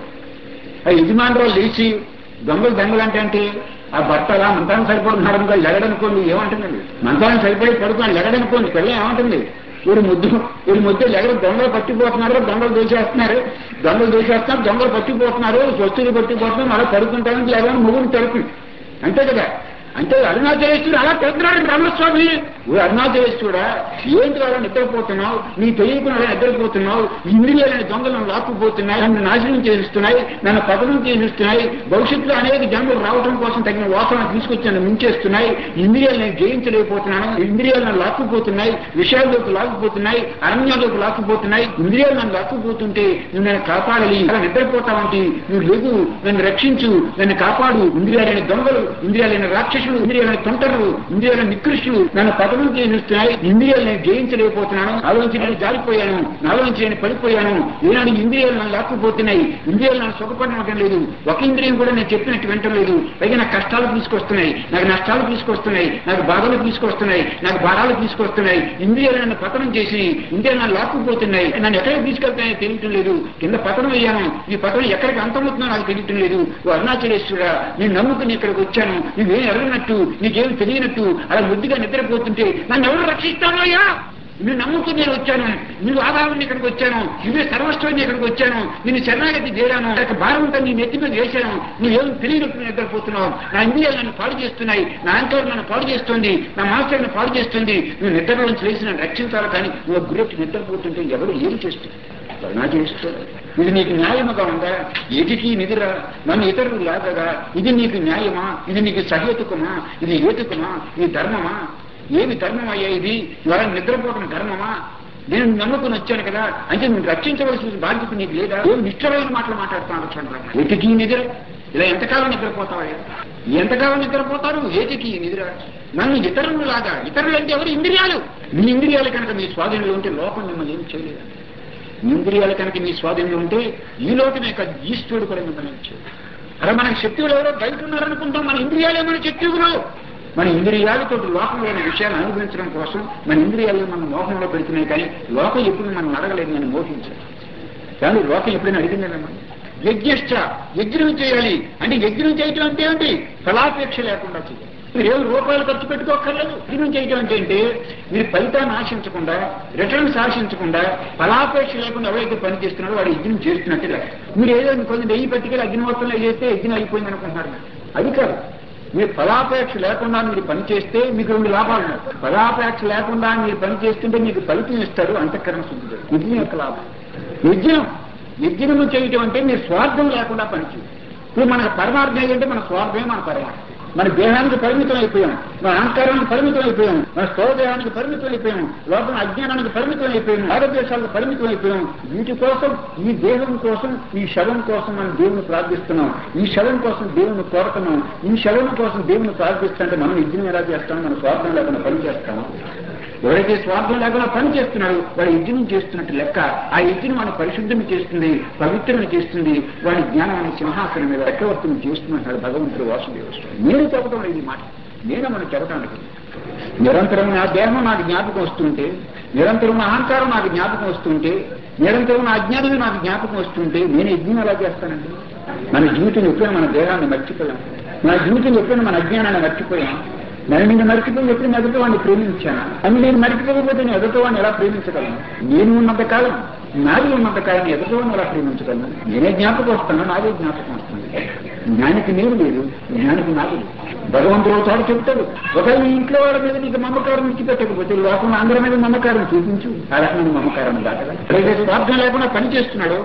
ఆ యజమానురాలు లేచి దొంగలు దొంగలు అంటే అంటే ఆ భర్త అలా మంతానికి సరిపడుతున్నాడు అనుకో, లెగడనుకోండి ఏమంటుందండి? మంతానికి సరిపడి పడుతున్నాడు లెగడనుకోండి, పిల్ల ఏమంటుంది? వీడు ముద్దు వీడు ముద్దు లెగడ దొంగలు పట్టిపోతున్నారు, దొంగలు దోచేస్తున్నారు, దొంగలు దోచేస్తున్నారు, దొంగలు పట్టిపోతున్నారు, స్వచ్ఛులు పట్టిపోతున్నారు, అలా పడుకుంటానికి లేదని మొగుడు తడుపుతుంది. అంతే కదా. అంటే అరుణాచలేశ్వరుడు అలా పెడుతున్నాడు బ్రహ్మస్వామి. ఓ అరుణాచలేశ్వరుడా, ఏంటి అలా నిద్రపోతున్నావు? నీ తెలియకుండా నిద్రపోతున్నావు. ఇంద్రియాలని దొంగలను లాక్కుపోతున్నాయి, నన్ను నాశనం చేస్తున్నాయి, నన్ను పతనం చేస్తున్నాయి. భవిష్యత్తులో అనేక జన్మలు రావడం కోసం తగిన వాసన తీసుకొచ్చి నన్ను ముంచేస్తున్నాయి. ఇంద్రియాలను జయించలేకపోతున్నాను, ఇంద్రియాలను లాక్కుపోతున్నాయి, విషయాల్లోకి లాక్కుపోతున్నాయి, అరణ్యాల్లోకి లాక్కుపోతున్నాయి. ఇంద్రియాలు నన్ను లాక్కుపోతుంటే నువ్వు నన్ను కాపాడాలి. అలా నిద్రపోతావంటే నువ్వు లేవు, నన్ను రక్షించు, నన్ను కాపాడు. ఇంద్రియాలైన దొంగలు, ఇంద్రియాలైన రాక్షసులు, ఇంద్రియాలను తొంటరు, ఇంద్రియాలను నికృష్టులు నన్ను పతనం చేస్తున్నాయి. ఇంద్రియాలు నేను జయించలేకపోతున్నాను, నాలోంచి నేను జారిపోయాను, నాలోంచి నేను పడిపోయాను. ఈనాడు ఇంద్రియాలు నన్ను లాక్కుపోతున్నాయి, ఇంద్రియాలు నన్ను సుఖపడటం లేదు, ఒక ఇంద్రియం కూడా నేను చెప్పినట్టు వింటం లేదు. పైగా నాకు కష్టాలు తీసుకొస్తున్నాయి, నాకు నష్టాలు తీసుకొస్తున్నాయి, నాకు బాధలు తీసుకొస్తున్నాయి, నాకు భారాలు తీసుకొస్తున్నాయి. ఇంద్రియాలు నన్ను పతనం చేసి ఇంద్రియాలు నన్ను లాక్కుపోతున్నాయి, నన్ను ఎక్కడికి తీసుకెళ్తాయో తెలియటం లేదు. కింద పతనం అయ్యాను, ఈ పతనం ఎక్కడికి అంతమవుతుందో నాకు తెలియటం లేదు. ఓ అరుణాచలేశ్వరుడా, నేను నమ్ముకుని ఇక్కడికి వచ్చాను, నువ్వేం ఎరగనట్టు, నీకేం తెలియనట్టు అలా ముద్దుగా నిద్రపోతుంటే నన్ను ఎవరు రక్షిస్తాను అయ్యా? నువ్వు నమ్ముకుని నేను వచ్చాను, నువ్వు ఆధారం ఇక్కడికి వచ్చాను, నువ్వే సర్వస్వాన్ని ఇక్కడికి వచ్చాను, నేను శరణాగతి చేయడాను, భారం అంతా నీ నెత్తి మీద వేశాను, నువ్వేం తెలియనట్టు నిద్రపోతున్నావు. నా ఇంద్రియాలు నన్ను పాడు చేస్తున్నాయి, నా అంతరం నన్ను పాడు చేస్తుంది, నా మనసును పాడు చేస్తుంది. నువ్వు నిద్రలోంచి లేచి నన్ను రక్షించాలి. కానీ నువ్వు గురెట్టి నిద్రపోతుంటే ఎవరు ఏం చేస్తుంది? నా చేస్తుంది. ఇది నీకు న్యాయముగా ఉందా? ఎటికి నిద్ర నన్ను ఇతరులు లాగగా ఇది నీకు న్యాయమా? ఇది నీకు సహేతుకమా? ఇది హేతుకమా? ఇది ధర్మమా? ఏమి ధర్మం అయ్యా? ఇది ఇవాళ నిద్రపోవడం ధర్మమా? నేను నమ్ముకుని వచ్చాను కదా అంటే నువ్వు రక్షించవలసిన బాధ్యత నీకు లేదా ఏం నిశ్చలమైన మాటలు మాట్లాడుతున్నాను చూడండి. ఏటికి నిద్ర ఇలా ఎంతకాలం నిద్రపోతావా? ఎంతకాలం నిద్రపోతారు? ఏటికి నిద్ర నన్ను ఇతరులు లాగా ఇతరులు అంటే ఎవరు? ఇంద్రియాలు. మీ ఇంద్రియాలు కనుక మీ స్వాధీనంలో ఉంటే లోకం మిమ్మల్ని ఏం చేయలేదు. మీ ఇంద్రియాలు కనుక మీ స్వాధీనంలో ఉంటే ఈ లోకమే కాదు ఈశ్వరుడు కూడా మిమ్మల్ని ఏం చేయలేదు. అలా మనకి శక్తులు ఎవరో బయట ఉన్నారనుకుంటాం. మన ఇంద్రియాలే మన శక్తులు. మన ఇంద్రియాలతో లోకంలోని విషయాన్ని అనుభవించడం కోసం మన ఇంద్రియాలను మనం మోహంలో పెడుతున్నాయి. కానీ లోకం ఎప్పుడు మనం అడగలేదు, నేను మోహించాను. కానీ లోకం ఎప్పుడైనా అడిగిందేమో యజ్ఞశ్చ యజ్ఞం చేయాలి అంటే యజ్ఞం చేయటం అంటే ఏంటి? ఫలాపేక్ష లేకుండా చేయాలి. మీరు ఏడు రూపాయలు ఖర్చు పెట్టుకోక్కర్లేదు. యజ్ఞం చేయటం అంటే ఏంటి? మీరు ఫలితాన్ని ఆశించకుండా రిటర్న్స్ ఆశించకుండా ఫలాపేక్ష లేకుండా ఎవరైతే పని చేస్తున్నారో వాడు యజ్ఞం చేస్తున్నట్టే లెక్క. మీరు ఏదో కొంచెం నెయ్యి పట్టుకెళ్ళి అగ్నిమోత్రంలో చేస్తే యజ్ఞం అయిపోయింది అనుకుంటున్నారు. అది కాదు. మీరు ఫలాపేక్ష లేకుండా మీరు పని చేస్తే మీకు రెండు లాభాలు ఉన్నాయి. ఫలాపేక్ష లేకుండా మీరు పని చేస్తుంటే మీకు ఫలితం ఇస్తారు, అంతఃకరణ శుద్ధి. యజ్ఞం యొక్క లాభం. యజ్ఞం యజ్ఞము చేయటం అంటే మీరు స్వార్థం లేకుండా పనిచేయాలి. ఇప్పుడు మనకు పరమార్థం ఏంటంటే మన స్వార్థమే మన పరమార్థం. మన దేహానికి పరిమితం అయిపోయాం, మన అహంకారానికి పరిమితం అయిపోయాం, మన స్థోదేహానికి పరిమితం అయిపోయాం, లోపల అజ్ఞానానికి పరిమితం అయిపోయాం, ఆరోగ్యాలకు పరిమితం అయిపోయాం. వీటి కోసం ఈ దేహం కోసం ఈ శవం కోసం మనం దేవుని ప్రార్థిస్తున్నాం. ఈ శవం కోసం దేవుని కోరుతున్నాం. ఈ శవం కోసం దేవుని ప్రార్థిస్తుంటే మనం యజ్ఞం ఎలా చేస్తాం? మన స్వార్థం లేకుండా పని చేస్తాం. ఎవరైతే స్వార్థం లేకుండా పని చేస్తున్నాడు వాడు యజ్ఞం చేస్తున్నట్టు లెక్క. ఆ యజ్ఞం వాడిని పరిశుద్ధం చేస్తుంది, పవిత్రం చేస్తుంది, వాడి జ్ఞానాన్ని సింహాసనం మీద చక్రవర్తిని చేస్తున్నట్టు భగవంతుడు వాసుదేవుడు. నేను చెప్పడం లేదు ఈ మాట, నేను మనం చెప్పడానికి. నిరంతరం నా దేహం నాకు జ్ఞాపకం వస్తుంటే, నిరంతరం నా అహంకారం నాకు జ్ఞాపకం వస్తుంటే, నిరంతరం నా అజ్ఞానమే నాకు జ్ఞాపకం వస్తుంటే నేను యజ్ఞం ఎలా చేస్తానండి? మన జీవితం ఎప్పుడైనా మన దేహాన్ని మర్చిపోయాం, మన జీవితం ఎప్పుడైనా మన అజ్ఞానాన్ని మర్చిపోయాం. నన్ను నేను మర్చిపోయి ఎప్పుడు ఎదుటి వాడిని ప్రేమించాను అని నేను మర్చిపోకపోతే నేను ఎదుటి వాడిని ఎలా ప్రేమించగలను? నేను ఉన్నంత కాలం నాది ఉన్నంత కాలం ఎదుటి వాడిని ఎలా ప్రేమించగలను? నేనే జ్ఞాపకం వస్తాను, నాదే జ్ఞాపకం వస్తుంది. జ్ఞానికి నేను లేదు, జ్ఞానికి నాకు లేదు. భగవంతుడు చోట చెప్తాడు, ఒకవేళ నీ ఇంట్లో వాళ్ళ మీద నీకు మమకారం ఇచ్చిపెట్టకపోతే లోకంలో అందరి మీద మమకారం చూపించు. ఆ రకమైన మమకారం దాటగా స్వార్థం లేకుండా పని చేస్తున్నాడు,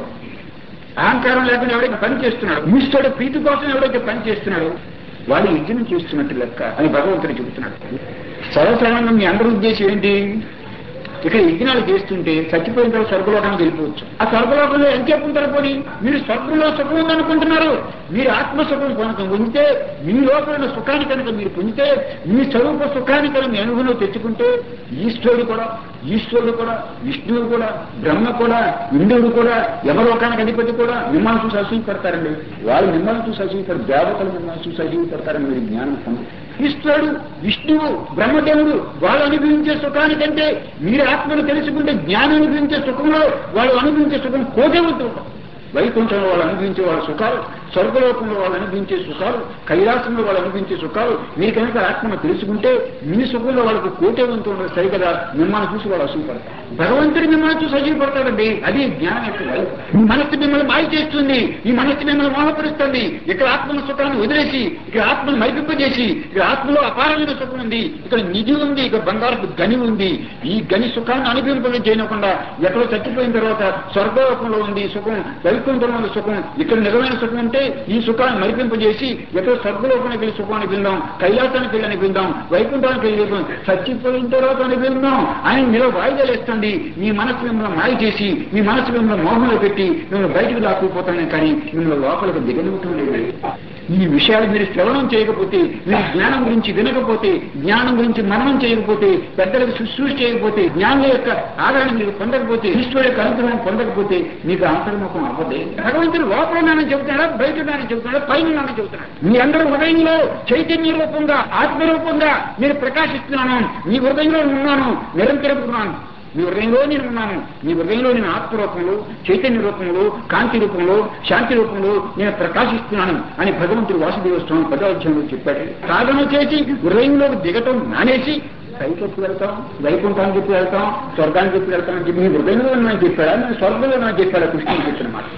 అహంకారం లేకుండా ఎవరైతే పని చేస్తున్నాడు, ఈశ్వరుడు ప్రీతి కోసం ఎవరైతే పని చేస్తున్నాడు వాడు యజ్ఞం చేస్తున్నట్టు లెక్క అని భగవంతుడు చెబుతున్నాడు. సర్వసాధారణంగా మీ అందరి ఉద్దేశం ఏంటి? ఇక్కడ యజ్ఞాలు చేస్తుంటే చచ్చిపోయిన తర్వాత స్వర్గలోకానికి వెళ్ళిపోవచ్చు. ఆ స్వర్గలోకంలో ఎంత చెప్పుకుంటారు? పోనీ మీరు స్వర్గంలో సుఖం ఉందనుకుంటున్నారు. మీరు ఆత్మసుఖం కనుక పొందితే, మీ లోపల సుఖాన్ని కనుక మీరు పొందితే, మీ స్వరూప సుఖాన్ని కనుక మీ అనుభవంలో తెచ్చుకుంటే ఈశ్వరుడు కూడా ఈశ్వరుడు కూడా విష్ణువు కూడా బ్రహ్మ కూడా ఇంద్రుడు కూడా యమలోకానికి అధిపతి కూడా మిమ్మల్ని చూసి అసూయపడతారండి. వాళ్ళు మిమ్మల్ని చూసి అసూయపడతారు, దేవతలు మిమ్మల్ని చూసి అసూయపడతారని మీరు జ్ఞానం పొంది ఈశ్వరుడు విష్ణువు బ్రహ్మదేవుడు వాళ్ళు అనుభవించే సుఖానికంటే మీరు ఆత్మను తెలుసుకుంటే జ్ఞానం అనుభవించే సుఖంలో వాళ్ళు అనుభవించే సుఖం కోటవుతూ ఉంటాం. వైకుంఠంలో వాళ్ళు అనుభవించే వాళ్ళ సుఖాలు, స్వర్గలోకంలో వాళ్ళు అనుభవించే సుఖాలు, కైలాసంలో వాళ్ళు అనుభవించే సుఖాలు మీరు కనుక ఆత్మను తెలుసుకుంటే మీ సుఖంలో వాళ్ళకు కోటే వంతు ఉండదు. సరికదా మిమ్మల్ని చూసి వాళ్ళు అసూయపడతారు. భగవంతుడు మిమ్మల్ని చూసి అసూయపడతాడండి. అది జ్ఞానం యొక్క వైపు. మీ మనస్సు మిమ్మల్ని మాయ చేస్తుంది, మీ మనస్సు మిమ్మల్ని మోహపరుస్తుంది. ఇక్కడ ఆత్మల సుఖాన్ని వదిలేసి ఇక్కడ ఆత్మను మైపింపజేసి ఇక్కడ ఆత్మలో అపారమైన సుఖం ఉంది, ఇక్కడ నిధి ఉంది, ఇక్కడ బంగారపు గని ఉంది. ఈ గని సుఖాన్ని అనుభవింప చేయకుండా ఎక్కడో చచ్చిపోయిన తర్వాత స్వర్గలోకంలో ఉంది సుఖం, వైకుంఠంలో సుఖం, ఇక్కడ నిజమైన సుఖం ఉంటే ఈ సుఖాన్ని మరిపింపజేసి ఎక్కడో స్వర్గలోకానికి వెళ్ళి సుఖాన్ని విందాం, కైలాసానికి వెళ్ళి అనిపిందాం, వైకుంఠానికి వెళ్ళి చచ్చిపోయిన తర్వాత అనిపిందాం ఆయన మీరు వాయిదాలు ఇస్తుంది. మీ మనసు మిమ్మల్ని మాయ చేసి మీ మనసు మిమ్మల్ని మోహంలో పెట్టి మిమ్మల్ని బయటకు లాక్కుపోతానే కానీ మిమ్మల్ని లోపలికి దిగనివ్వటం లేదు. ఈ విషయాలు మీరు శ్రవణం చేయకపోతే, మీరు జ్ఞానం గురించి వినకపోతే, జ్ఞానం గురించి మననం చేయకపోతే, పెద్దలకు శుశ్రూష చేయకపోతే, జ్ఞానం యొక్క ఆదరణ మీరు పొందకపోతే, ఈశ్వరుడు యొక్క అనుగ్రహం పొందకపోతే మీకు అంతర్ముఖం అవ్వదే. భగవంతుడు లోపల నాన్న చెబుతున్నాడా, బయట నాన్న చెబుతున్నాడా, పైన నాన్న చెబుతున్నాడు. మీ అందరూ హృదయంలో చైతన్య రూపంగా ఆత్మరూపంగా మీరు ప్రకాశిస్తున్నాను. మీ హృదయంలో ఉన్నాను, నిరంతరం ఉన్నాను. మీ హృదయంలో నేను ఉన్నాను, మీ హృదయంలో నేను ఆత్మరూపంలో, చైతన్య రూపంలో, కాంతి రూపంలో, శాంతి రూపంలో నేను ప్రకాశిస్తున్నాను అని భగవంతుడు వాసుదేవ స్వామి పదార్థంలో చెప్పాడు. సాధన చేసి హృదయంలోకి దిగటం మానేసి పైకి ఎప్పుడు వెళ్తాం, వైకుంఠానికి ఎప్పుడు వెళ్తాం, స్వర్గానికి ఎప్పుడు వెళ్తాం అని చెప్పి మీ హృదయంలో నేను చెప్పాడా, నేను స్వర్గంలో నేను చెప్పాడా కృష్ణుడు చెప్పిన మాట.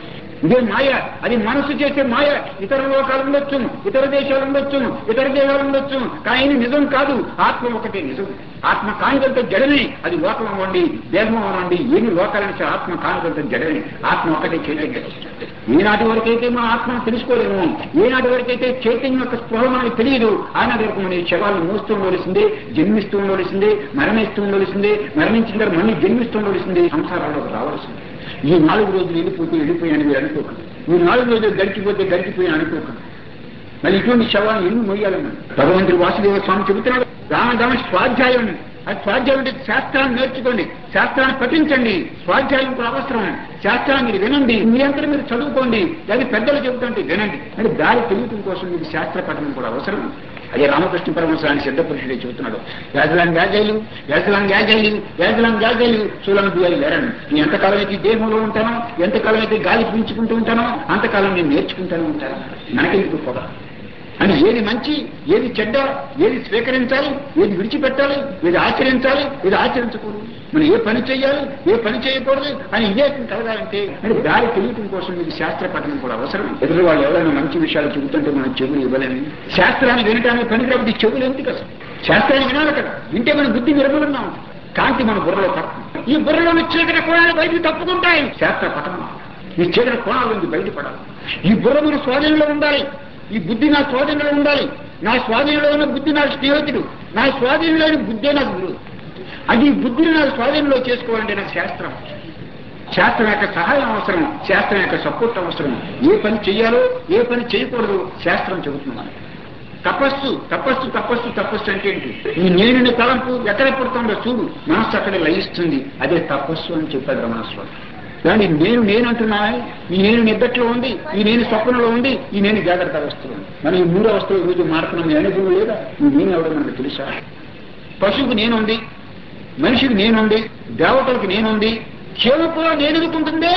ఇదే మాయ, అది మనసు చేసే మాయ. ఇతర లోకాలు ఉండొచ్చు, ఇతర దేశాలు ఉండొచ్చు, ఇతర దేహాలు ఉండొచ్చు, కానీ నిజం కాదు. ఆత్మ ఒకటే నిజం. ఆత్మ కానికంటే జడమే. అది లోకం అవ్వండి, దేహం అవ్వండి, ఏమి లోకాలని ఆత్మ కానికంటే జడమే. ఆత్మ ఒకటే చైతన్యం. ఈనాటి వరకైతే మన ఆత్మను తెలుసుకోలేము, ఏనాటి వరకైతే చైతన్యం యొక్క స్పృహ మనకు తెలియదు, ఆనాటి వరకు మన శవాలను మోస్తూ ఉండవలసిందే, జన్మిస్తూ ఉండవలసిందే, మరణిస్తూ ఉండవలసిందే, మరణించిన తర్వాత మళ్ళీ జన్మిస్తూ ఉండవలసిందే, సంసారంలోకి రావాల్సిందే. ఈ నాలుగు రోజులు వెళ్ళిపోతే వెళ్ళిపోయాను మీరు అనుకోకండి, ఈ నాలుగు రోజులు గడిచిపోతే గడిచిపోయాను అనుకోకండి. మళ్ళీ ఇటువంటి శవాన్ని ఎన్ని మొయ్యాలని భగవంతుడు వాసుదేవ స్వామి చెబుతున్నాడు. రామదామ స్వాధ్యాయం, అది స్వాధ్యాయం అంటే శాస్త్రాన్ని నేర్చుకోండి, శాస్త్రాన్ని పఠించండి. స్వాధ్యాయం కూడా అవసరం. శాస్త్రాన్ని మీరు వినండి, మీ అంతా మీరు చదువుకోండి, అది పెద్దలు చెబుతుంటే వినండి. అంటే దారి తెలియటం కోసం మీకు శాస్త్ర పఠనం కూడా అవసరం. అదే రామకృష్ణ పరమహంస ఆయన సిద్ధపురుషుడే చెబుతున్నాడు. వ్యాధులం వ్యాజైలు వ్యాధులం వ్యాజైలు వ్యాధులం వ్యాజైలు చూలం బియ్యాలు లేరండి. నేను ఎంతకాలం అయితే దేహంలో ఉంటానో, ఎంతకాలం అయితే గాలి పీల్చుకుంటూ ఉంటానో అంతకాలం నేను నేర్చుకుంటూనే ఉంటాను. మనకెందుకు పొగ అని ఏది మంచి, ఏది చెడ్డ, ఏది స్వీకరించాలి, ఏది విడిచిపెట్టాలి, ఏది ఆచరించాలి, ఏది ఆచరించకూడదు, మనం ఏ పని చేయాలి, ఏ పని చేయకూడదు అని వివేకం కలగాలంటే అంటే దారి తెలియటం కోసం మీకు శాస్త్ర పఠనం కూడా అవసరం. ఎదురు వాళ్ళు ఎవరైనా మంచి విషయాలు చెబుతుంటే మనం చెవులు ఇవ్వలేము. శాస్త్రాన్ని వినటానికి పని కాబట్టి చెవులు ఎందుకు అసలు? శాస్త్రాన్ని వినాలి కదా, వింటే మన బుద్ధి నిర్మలంగా ఉంటుంది, కాంతి మన బుర్రలో పడుతుంది. ఈ బుర్రలో చీకటి కోణాలు బయటకు తప్పుకుంటాయి. శాస్త్ర పఠనం ఈ చీకటి కోణాల నుంచి బయటపడాలి. ఈ బుర్ర మన స్వాధీనంలో ఉండాలి, ఈ బుద్ధి నా స్వాధీనంలో ఉండాలి. నా స్వాధీనంలో ఉన్న బుద్ధి నా స్నేహితుడు, నా స్వాధీనంలోని బుద్ధే నాకు గురువు. అది ఈ బుద్ధిని నాకు స్వాధీనంలో చేసుకోవాలంటే నాకు శాస్త్రం, శాస్త్రం యొక్క సహాయం అవసరం, శాస్త్రం యొక్క సపోర్ట్ అవసరం. ఏ పని చెయ్యాలో ఏ పని చేయకూడదు శాస్త్రం చెబుతున్నాను. తపస్సు తపస్సు తపస్సు తపస్సు అంటే ఏంటి? ఈ నేను తలంపు ఎక్కడ పుడుతుందో చూడు, మనస్సు అక్కడే లయిస్తుంది, అదే తపస్సు అని చెప్పాడు రమణస్వామి. కానీ నేను నేను అంటున్నా, ఈ నేను నిద్దట్లో ఉంది, ఈ నేను స్వప్నంలో ఉంది, ఈ నేను జాగ్రత్త అవస్థలో ఉంది. మనం ఈ మూడు అవస్థలు రోజు మారుతున్నాం. మీ అనుభవం లేదా? ఈ నేను ఎవడో మనకు తెలుసా? పశువుకు నేనుంది, మనిషికి నేనుంది, దేవతలకు నేనుంది, చేను కూడా నేను అనుకుంటుందే,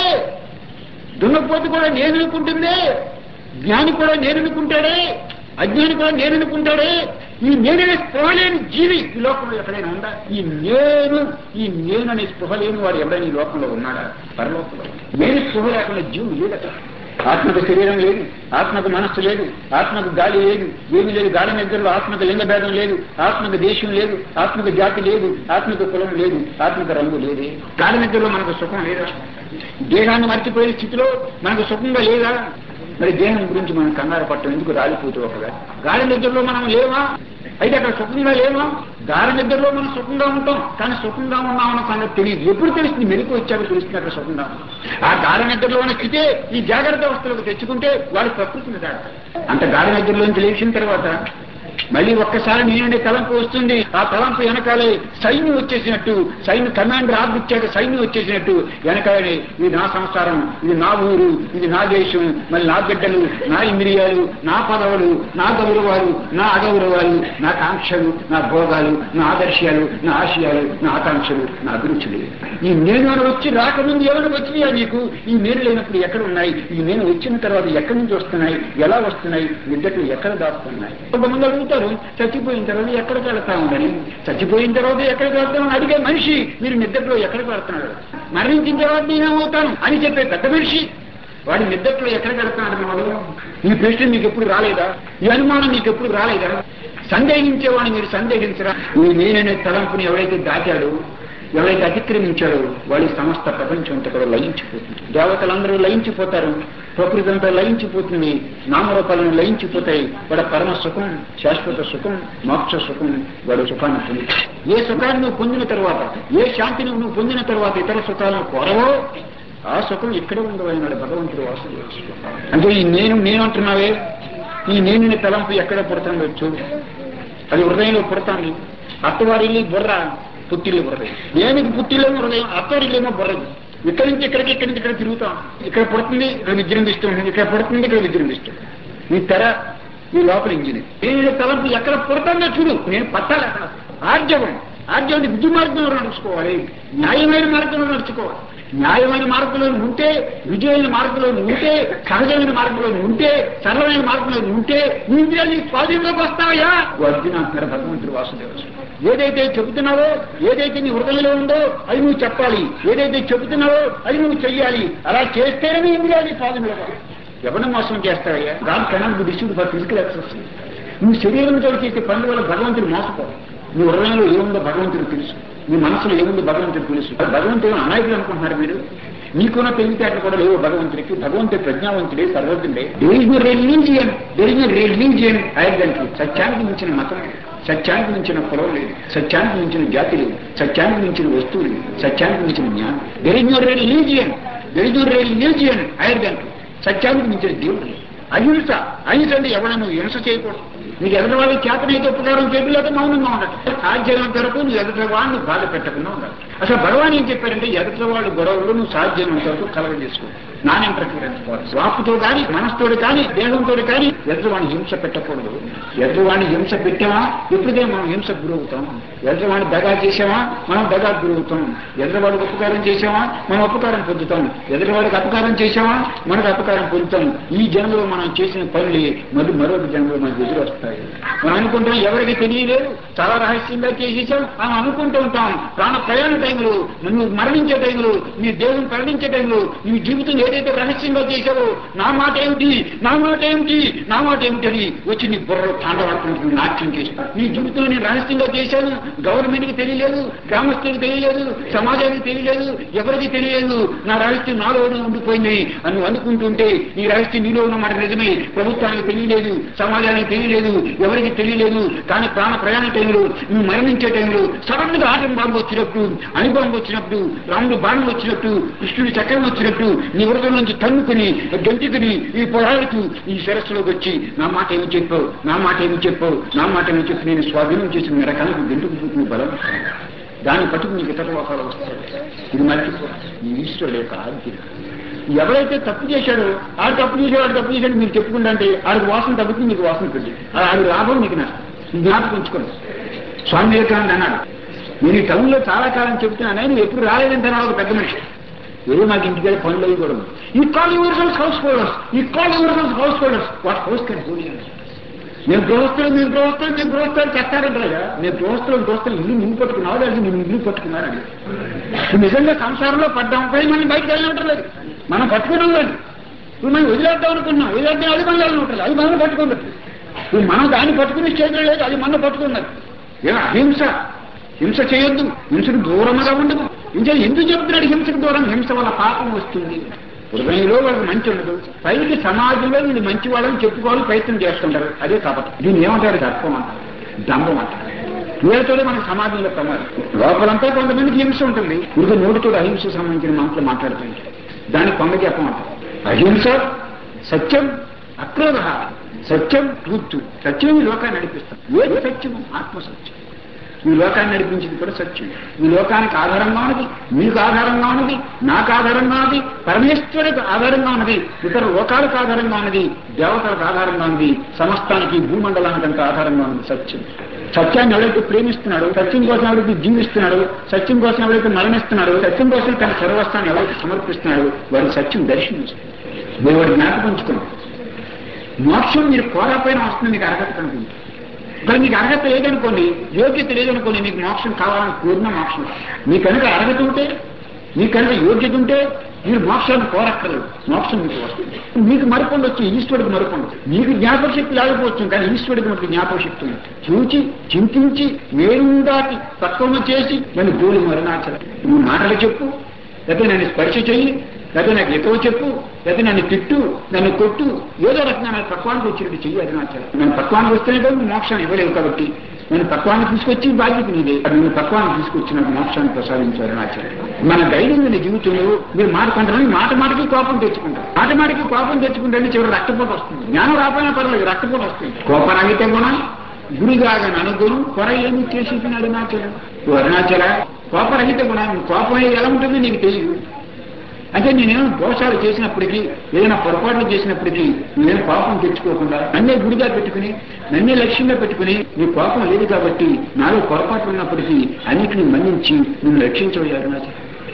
దున్నపోతు కూడా నేను అనుకుంటుందే, జ్ఞాని కూడా నేను అనుకుంటాడే, అజ్ఞాని కూడా నేను అనుకుంటాడే. ఈ నేననే స్పృహ లేని జీవి ఈ లోకంలో ఎక్కడైనా ఉందా? ఈ నేను ఈ నేననే స్పృహ లేని వాడు ఎవరైనా ఈ లోకంలో ఉన్నాడా? పరలోకంలో నేను స్పృహ లేకుండా జీవుడు లేదట. ఆత్మకు శరీరం లేదు, ఆత్మకు మనస్సు లేదు, ఆత్మకు గాలి లేదు, ఏమి లేదు. గాలి నిద్రలో ఆత్మకు లింగ భేదం లేదు, ఆత్మకు దేశం లేదు, ఆత్మకు జాతి లేదు, ఆత్మకు కులం లేదు, ఆత్మకు రంగు లేదు. గాలి నిద్రలో మనకు సుఖం లేదా? దేహాన్ని మర్చిపోయే స్థితిలో మనకు సుఖంగా లేదా? మరి దేహం గురించి మనం కంగారు పట్టడం ఎందుకు? రాలిపోతూ ఒకగా గాలి నిద్రలో మనం లేవా? అయితే అక్కడ సుఖంగా లేవా? గాఢ నిద్రలో మనం సుఖంగా ఉంటాం, కానీ సుఖంగా ఉన్నామన్న సంగతి తెలియదు. ఎప్పుడు తెలుస్తుంది? మెలకు వచ్చాక తెలుస్తుంది అక్కడ సుఖంగా. ఆ గాఢ నిద్రలో ఉన్న స్థితే ఈ జాగ్రత్త అవస్థలకు తెచ్చుకుంటే వాడి ప్రకృతిని దాడతారు. అంత గాఢ నిద్రలోంచి లేచిన తర్వాత మళ్ళీ ఒక్కసారి నేనంటే తలంపు వస్తుంది. ఆ తలంపు వెనకాలే సైన్యం వచ్చేసినట్టు, సైన్యం కమాండర్ ఆర్డర్ ఇచ్చాక సైన్యం వచ్చేసినట్టు వెనకాలే ఇది నా సంసారం, ఇది నా ఊరు, ఇది నా దేశం, మళ్ళీ నా బిడ్డలు, నా ఇంద్రియాలు, నా పదవులు, నా గౌరవాలు, నా అగౌరవాలు, నా కాంక్షలు, నా భోగాలు, నా ఆదర్శాలు, నా ఆశయాలు, నా ఆకాంక్షలు, నా అభిరుచులు. ఈ నేను వచ్చి రాకముందు ఎవరు వచ్చినాయా నీకు? ఈ నేను లేనప్పుడు ఎక్కడ ఉన్నాయి? ఈ నేను వచ్చిన తర్వాత ఎక్కడి నుంచి వస్తున్నాయి, ఎలా వస్తున్నాయి, నిద్దట్లు ఎక్కడ దాస్తున్నాయి? కొంతమంది అడుగుతారు చచ్చిపోయిన తర్వాత ఎక్కడికి వెళ్తా ఉందని. చచ్చిపోయిన తర్వాత ఎక్కడికి వెళ్తామని అడిగే మనిషి మీరు నిద్దట్లో ఎక్కడికి వెళ్తున్నాడు? మరణించిన తర్వాత నేనేమవుతాను అని చెప్పే పెద్ద మనిషి వాడి నిద్దట్లో ఎక్కడికి వెళ్తున్నాడు? వాడు ఈ ప్రశ్న మీకు ఎప్పుడు రాలేదా? ఈ అనుమానం మీకు ఎప్పుడు రాలేదా? సందేహించేవాడిని మీరు సందేహించరా? ఈ నేననే తలంపుని ఎవరైతే దాటాడో, ఎవరైతే అతిక్రమించాడో వాడి సమస్త ప్రపంచం అంతా కూడా లయించిపోతుంది. దేవతలందరూ లయించిపోతారు, ప్రకృతి అంతా లయించిపోతుంది, నామరూపాలను లయించిపోతాయి. వాడు పరమ సుఖం, శాశ్వత సుఖం, మోక్ష సుఖం, వాడు సుఖాన్ని పొంది. ఏ సుఖాన్ని నువ్వు పొందిన తర్వాత, ఏ శాంతిని నువ్వు పొందిన తర్వాత ఇతర సుఖాలను కోరవో ఆ సుఖం ఇక్కడే ఉండవు అన్నాడు భగవంతుడు వాసుదేవ. అంటే ఈ నేను నేను అంటున్నావే, ఈ నేను తలంపు ఎక్కడ పుడతాను చూడు, అది హృదయంలో పుడతాను. అత్తవారిల్లి బుర్ర, పుట్టిల్లు బుర్రది. దేనికి పుట్టిల్లేమో హృదయం, అత్తవారిల్లేమో బుర్రది. ఇక్కడి నుంచి ఇక్కడికి, ఇక్కడి నుంచి ఇక్కడ తిరుగుతాం. ఇక్కడ పుడుతుంది, ఇక్కడ విజృంభిస్తుంది, ఇక్కడ పుడుతుంది, ఇక్కడ విజృంభిస్తుంది. ఈ తెర, ఈ లోపల ఇంజిన్. నేను తలంపు ఎక్కడ పుడతానో చూడు, నేను పట్టాలి అక్కడ. ఆర్జవం ఆర్జవాన్ని విద్యు మార్గంలో నడుచుకోవాలి, న్యాయమైన మార్గంలో నడుచుకోవాలి. న్యాయమైన మార్గంలో ఉంటే, విజయమైన మార్గంలో ఉంటే, సహజమైన మార్గంలో ఉంటే, సరళమైన మార్గంలో ఉంటే నీ ఇంద్రియాలు నీ స్వాధీనంలోకి వస్తావయ్యా. అర్జున అంటారు భగవంతుడు వాసుదేవ. ఏదైతే చెబుతున్నావో, ఏదైతే నీ హృదయంలో ఉందో అది నువ్వు చెప్పాలి, ఏదైతే చెబుతున్నావో అది నువ్వు చెయ్యాలి. అలా చేస్తేనే నీ ఇంద్రియాలు నీ స్వాధీనంలో. ఎవరిని మోసం చేస్తావయ్యా? God cannot be deceived for physical exercise. నువ్వు శరీరంతో చేసే పనుల వల్ల భగవంతుడు మోసపోవు. నీ హృదయంలో ఏముందో భగవంతుడు తెలుసు, నీ మనసులో ఏముందో భగవంతుడు తెలుసు. భగవంతుడు అనాయకులు అనుకుంటున్నారు మీరు. నీకున్న తెలివితేటలు కూడా లేవు భగవంతుడికి. భగవంతుడు ప్రజ్ఞావంతుడే, సర్వజ్ఞుడే. There is no religion, there is no religion identity. సత్యానికి మించిన మతం, సత్యానికి మించిన కులం లేదు, సత్యానికి మించిన జాతి లేదు, సత్యానికి మించిన వస్తువు లేదు, సత్యానికి మించిన జ్ఞానం. There is no religion, there is no religion identity. సత్యానికి మించిన దేవుడు. అహింస, అహింస అంటే ఎవరైనా నువ్వు హింస చేయకూడదు. నీకు ఎదుటి వాళ్ళకి చేతనైతే ఉపకారం చేయలేక మౌనంగా ఉండదు. సాధ్యమైనంత వరకు నువ్వు ఎదుటి వాళ్ళని బాధ పెట్టకుండా ఉండాలి. అసలు భగవాన్ ఏం చెప్పారంటే ఎదుటి వాళ్ళ గొడవలు నువ్వు సాధ్యమైనంత వరకు కలగ చేసుకో. నాన్ ఇంటర్ఫీరెన్స్ పోవాలి. వాపుతో కానీ, మనసుతో కానీ, దేహంతో కానీ ఎదుటివాడిని హింస పెట్టకూడదు. ఎదుటివాడిని హింస పెట్టామా ఎప్పుడైతే మనం హింసకు గురవుతాం. ఎదుటివాడిని దగా చేసామా మనం దగాకు గురవుతాం. ఎదుటివాడికి ఉపకారం చేసామా మనం ఉపకారం పొందుతాం. ఎదుటివాడికి అపకారం చేసామా మనకు అపకారం పొందుతాం. ఈ జన్మలో మనం చేసిన పనులు మళ్ళీ మరొక జన్మలో మనకు ఎదురు వస్తాయి. మనం అనుకుంటాం ఎవరికి తెలియలేదు, చాలా రహస్యంగా చేసేసాం అని అనుకుంటూ ఉంటాం. ప్రాణ ప్రయాణ టైంలో, నువ్వు మరణించే టైంలో, నీ దేవుని ప్రకటించే టైంలో నీ జీవితం ఏదైతే రహస్యంగా చేశావో నా మాట ఏమిటి, నా మాట ఏమిటి, నా మాట ఏమిటి అని వచ్చి నీ బుర్రలో తాండవాడుకుంటూ నాట్యం చేస్తాను. నీ జీవితం నేను రహస్యంగా చేశాను, గవర్నమెంట్కి తెలియలేదు, గ్రామస్తులకు తెలియలేదు, సమాజానికి తెలియలేదు, ఎవరికి తెలియలేదు. నా రహస్యం నాలో ఉండిపోయింది అని నువ్వు అనుకుంటుంటే నీ రహస్యం నీలో ఉన్న మాట నిజమే. ప్రభుత్వానికి తెలియలేదు, సమాజానికి తెలియలేదు, ఎవరికి తెలియలేదు. కానీ ప్రాణ ప్రయాణ టైంలో, నువ్వు మరణించే టైంలో సడన్ గా ఆటం బాంబు వచ్చినప్పుడు, అణుబాంబు వచ్చినప్పుడు, రాముడు బాణం వచ్చినట్టు, కృష్ణుడి చక్రం వచ్చినట్టు నీ వృతం నుంచి తన్నుకుని గంటికుని ఈ పొరాలకు ఈ శిరస్సులోకి వచ్చి నా మాట ఏమి చెప్పావు, నా మాట ఏమి చెప్పావు, నా మాట ఏమి చెప్పి నేను స్వాధీనం చేసిన రకాలకు గంటుకు చూపుని బలం దాన్ని పట్టుకు నీకు ఇతర లోకాలు వస్తాయి. ఇది మర్చిపో. ఈ ఈశ్వరుడు యొక్క ఆజ్ఞ. ఎవరైతే తప్పు చేశాడో ఆడు తప్పు చేశాడు, ఆడు తప్పు చేశాడు మీరు చెప్పుకుంటా అంటే ఆడికి వాసన తగ్గుతుంది, మీకు వాసన పెట్టి ఆడి లాభం మీకు నష్టం. జ్ఞాపకం ఉంచుకోండి. స్వామి వివేకానంద అన్నాడు, నేను ఈ టౌన్లో చాలా కాలం చెప్తున్నాను, నేను ఎప్పుడు రాలేదంటే ఒక పెద్ద మనిషి ఏదో మాకు ఇంటికి పనులు అవి కూడా ఈ కాల్ యువర్సెల్స్ హౌస్ హోల్డర్స్, ఈ call yourselves householders what house can hold you. నేను గృహస్థులు, మీరు గృహస్థులు, మీరు గృహస్థులు చేస్తారంటారా? నేను గృహస్థులు గృహస్థులు ఇల్లు నిన్ను పట్టుకున్నావు, లేదా నేను ఇల్లు పట్టుకున్నాను. నిజంగా సంసారంలో పడ్డాం పై మనం బయటకు వెళ్ళినట్లేదు, మనం పట్టుకున్నాం లేదు. ఇప్పుడు మనం వదిలేద్దాం అనుకున్నాం, వదిలేద్దాం అది మనం వెళ్ళినట్లేదు, అది మనం పట్టుకున్నట్టు. ఇప్పుడు మనం దాన్ని పట్టుకునే స్టేజ్లో లేదు, అది మనం పట్టుకున్నది. ఏమో అహింస, హింస చేయొద్దు, హింసకు దూరంగా ఉండదు. ఇంకా ఎందుకు చెప్తున్నాడు హింసకు దూరం? హింస వల్ల పాపం వస్తుంది. హృదయంలో వాళ్ళకి మంచి ఉండదు, పైకి సమాజంలో వీళ్ళు మంచి వాళ్ళని చెప్పుకోవాలి ప్రయత్నం చేస్తుంటారు. అదే కాబట్టి దీన్ని ఏమంటారు? దర్పం అంటారు, దంభం అంటారు. వీళ్ళతోనే మనకు సమాజంలో ప్రమాదం. లోపలంతా కొంతమందికి హింస ఉంటుంది, ఇది నోటితో అహింస సంబంధించిన మాటలు మాట్లాడుతుంది. దాన్ని కొంగ చెప్పమంటారు. అహింస, సత్యం, అక్రోధ, సత్యం, ట్రూత్. సత్యం ఈ లోకాన్ని నడిపిస్తాం. ఏది సత్యం? ఆత్మసత్యం. ఈ లోకాన్ని నడిపించింది కూడా సత్యం. ఈ లోకానికి ఆధారంగా ఉన్నది, మీకు ఆధారంగా ఉన్నది, నాకు ఆధారంగా ఉన్నది, పరమేశ్వరుడికి ఆధారంగా ఉన్నది, ఇతర లోకాలకు ఆధారంగా ఉన్నది, దేవతలకు ఆధారంగా ఉన్నది, సమస్తానికి భూమండలానికంత ఆధారంగా ఉన్నది సత్యం. సత్యాన్ని ఎవరైతే ప్రేమిస్తున్నాడు, సత్యం కోసం ఎవరైతే జీవిస్తున్నాడు, సత్యం కోసం ఎవరైతే మరణిస్తున్నాడు, సత్యం కోసం తన సర్వస్వాన్ని ఎవరైతే సమర్పిస్తున్నాడు వారికి సత్యం దర్శనమిస్తుంది. మీరు వాడి జ్ఞాపకం ఉంచుకున్నాడు. మోక్షం మీరు కోరపైన వస్తుంది, మీకు అర్హత కనుకుంది. మరి మీకు అర్హత లేదనుకోండి, యోగ్యత లేదనుకోండి, మీకు మోక్షం కావాలని కోరిన మోక్షం. మీ కనుక అర్హత ఉంటే, మీ కనుక యోగ్యత ఉంటే మీరు మోక్షాన్ని కోరక్కర్లేదు, మోక్షం మీకు వస్తుంది. మీకు మరుపొండొచ్చు, ఈశ్వరుడికి మరుపొండొచ్చు. మీకు జ్ఞాపక శక్తి లేకపోవచ్చు, కానీ ఈశ్వరుడికి మనకు జ్ఞాపక శక్తి ఉంది. చూచి చింతించి వేరు దాటి తత్వము చేసి నన్ను గోలు మరణాచల నువ్వు మాటలు చెప్పు, లేకపోతే నన్ను స్పర్శ చెయ్యి, లేకపోతే నాకు ఎక్కువ చెప్పు, లేకపోతే నన్ను తిట్టు, నన్ను కొట్టు, ఏదో రకంగా నాకు తత్వానికి వచ్చినట్టు చెయ్యి అరుణాచలం. నేను తత్వానికి వస్తేనే కదా మోక్షాన్ని ఇవ్వలేవు కాబట్టి నేను తత్వాన్ని తీసుకొచ్చి బాధ్యత నీదే. నేను తత్వాన్ని తీసుకొచ్చి నాకు మోక్షాన్ని ప్రసాదించారు అరుణాచలం. మన ధైర్యం నేను జీవితంలో మీరు మాట కొంటారని మాట మాటకి కోపం తెచ్చుకుంటారు. మాట మాటకి కోపం తెచ్చుకుంటే చివరి రక్తపోటు వస్తుంది. జ్ఞానం రాకపోయినా పర్లేదు, రక్తపోటు వస్తుంది. కోపరాగితే కూడా గురిగాగా అనుగుణం కొర ఏమి చేసి అరుణాచలం. అరుణాచల కోపరహిత కూడా కోపం ఎలా ఉంటుందో నీకు తెలియదు. అంటే నేనేమో దోషాలు చేసినప్పటికీ, ఏదైనా పొరపాట్లు చేసినప్పటికీ నేను కోపం తెచ్చుకోకుండా నన్నే గుడిగా పెట్టుకుని, నన్నే లక్ష్యంగా పెట్టుకుని, నీ కోపం లేదు కాబట్టి నాలో పొరపాట్లు ఉన్నప్పటికీ అన్నిటిని మన్నించి నిన్ను రక్షించవయ్యారు.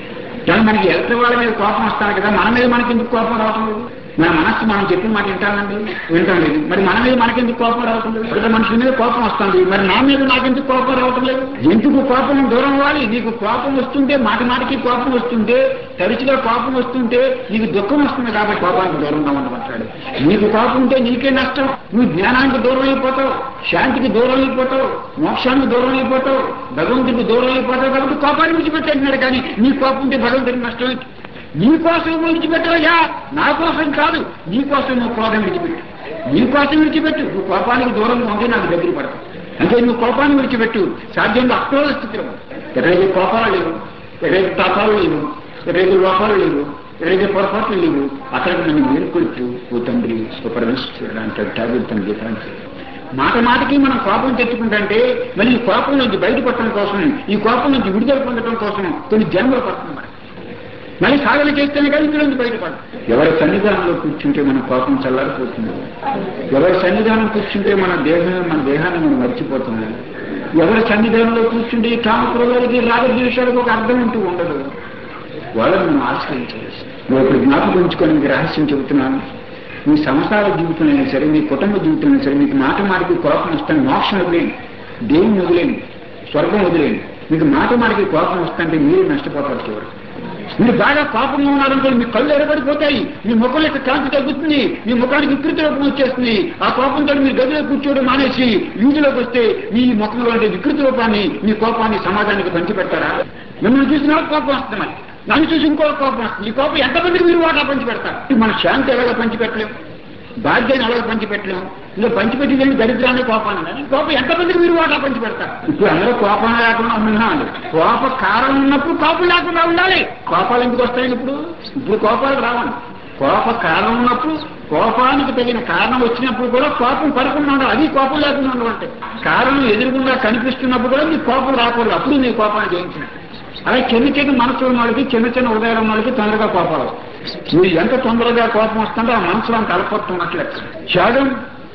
కానీ మనకి ఎదుటి వాళ్ళ మీద కోపం వస్తాను కదా, మన మీద మనకి ఎందుకు కోపం రావటం లేదు? మన మనస్సు మనం చెప్పిన మాట వింటానండి, వింటాం లేదు. మరి మన మీద మనకెందుకు కోపం రావటం లేదు? ఇతర మనుషుల మీద కోపం వస్తుంది, మరి నా మీద నాకెందుకు కోపం రావటం లేదు? ఎందుకు కోపం దూరం అవ్వాలి? నీకు కోపం వస్తుంటే, మాటి మాటికి కోపం వస్తుంటే, తరచుగా కోపం వస్తుంటే నీకు దుఃఖం వస్తుంది కాబట్టి కోపానికి దూరంగా ఉండమంటాడు. నీకు కోపం ఉంటే నీకే నష్టం. నువ్వు జ్ఞానానికి దూరం అయిపోతావు, శాంతికి దూరం అయిపోతావు, మోక్షానికి దూరం అయిపోతావు, భగవంతుడికి దూరం అయిపోతావు. కాబట్టి కోపాన్ని విడిచిపెట్టాడు. కానీ నీ కోపం ఉంటే భగవంతుడికి నష్టం. నీ కోసం విడిచిపెట్టవయ్యా, నా కోసం కాదు. నీ కోసం నువ్వు కోపం విడిచిపెట్టు, నీ కోసం విడిచిపెట్టు. నువ్వు కోపానికి దూరంగా ఉంటే నాకు దగ్గర పడతావు. అంటే నువ్వు కోపాన్ని విడిచిపెట్టు. సాధ్యంగా అక్రోధ స్థితిలో ఎక్కడైతే కోపాలు లేవు, ఎక్కడైతే తాపాలు లేవు, ఎక్కడైతే లోపాలు లేవు, ఎక్కడైతే పొరపాట్లు లేవు, అక్కడికి నన్ను మేల్కొల్చు ఓ తండ్రి ఓ పరమేశ్వరుడు అంటాడు ఠాగూర్ తన గీతాంశ. మాట మాటకి మనం కోపం తెచ్చుకుంటే మరి ఈ కోపం నుంచి బయటపడటం కోసం, ఈ కోపం నుంచి విడుదల పొందడం కోసం కొన్ని జన్మలు పడుతుంది. మరి మళ్ళీ సాధన చేస్తేనే కానీ ఇందులో నుంచి బయటపడదు. ఎవరి సన్నిధానంలో కూర్చుంటే మన కోపం చల్లారిపోతుంది. ఎవరి సన్నిధానం కూర్చుంటే మన దేహం మన దేహాన్ని మనం మర్చిపోతున్నాం. ఎవరి సన్నిధానంలో కూర్చుంటే ఈ కామక్రోధాలకి రాగద్వేషాలకు ఒక అర్థం అంటూ ఉండదు. వాళ్ళని మనం ఆశ్రయించాలి. నువ్వు ఇప్పుడు జ్ఞాపకం ఉంచుకొని మీకు రహస్యం చెబుతున్నాను. మీ సంసార జీవితంలో సరే, మీ కుటుంబ జీవితంలో సరే, మీకు మాట మాటికి కోపం వస్తాను, మోక్షం వదిలేండి, దేవుని వదిలేండి, స్వర్గం వదిలేండి. మీకు మాట మాటికి కోపం వస్తుంటే మీరే నష్టపోతారు. చివరి మీరు బాగా కోపంగా ఉన్నారంటే మీ కళ్ళు ఎరబడిపోతాయి, మీ ముఖం యొక్క కాంతి తగ్గుతుంది, మీ ముఖానికి వికృతి రూపం వచ్చేస్తుంది. ఆ కోపంతో మీరు గదిలో కూర్చోవడం మానేసి వీధిలోకి వస్తే మీ ముఖంలో ఉండే వికృతి రూపాన్ని, మీ కోపాన్ని సమాజానికి పంచిపెడతారా? మిమ్మల్ని చూసిన కోపం వస్తుంది, నన్ను చూసి ఇంకో కోపం వస్తుంది. ఈ కోపం ఎంతమందికి మీరు వాటా పంచిపెడతారు? మన శాంతి ఎలాగ పంచిపెట్టలేము, బాధ్యతను ఎలాగ పంచిపెట్టలేము. ఇంకా పంచిపెట్టేది దరిద్రాన్ని కోపాన్ని. కోపం ఎంతమందికి మీరు వాటా పంచిపెడతారు? ఇప్పుడు అందరూ కోపం లేకుండా ఉన్నాడు. కోప కారణం ఉన్నప్పుడు కోపం లేకుండా ఉండాలి. కోపాలు ఎందుకు వస్తాయి? ఇప్పుడు ఇప్పుడు కోపాలు రావండి. కోప కారణం ఉన్నప్పుడు, కోపానికి తగిన కారణం వచ్చినప్పుడు కూడా కోపం పడకుండా ఉండాలి. అది కోపం లేకుండా ఉండవంటే కారణం ఎదురుగుండా కనిపిస్తున్నప్పుడు కూడా నీ కోపం రాకూడదు. అప్పుడు నీ కోపాన్ని జయించినట్టు. అలాగే చిన్న చిన్న మనసు ఉన్న వాళ్ళకి, చిన్న చిన్న ఉదయం ఉన్న వాళ్ళకి తొందరగా కోపాలు. మీరు ఎంత తొందరగా కోపం వస్తుందో ఆ మనసులో అంత అలపడుతున్నట్లే. త్యాగం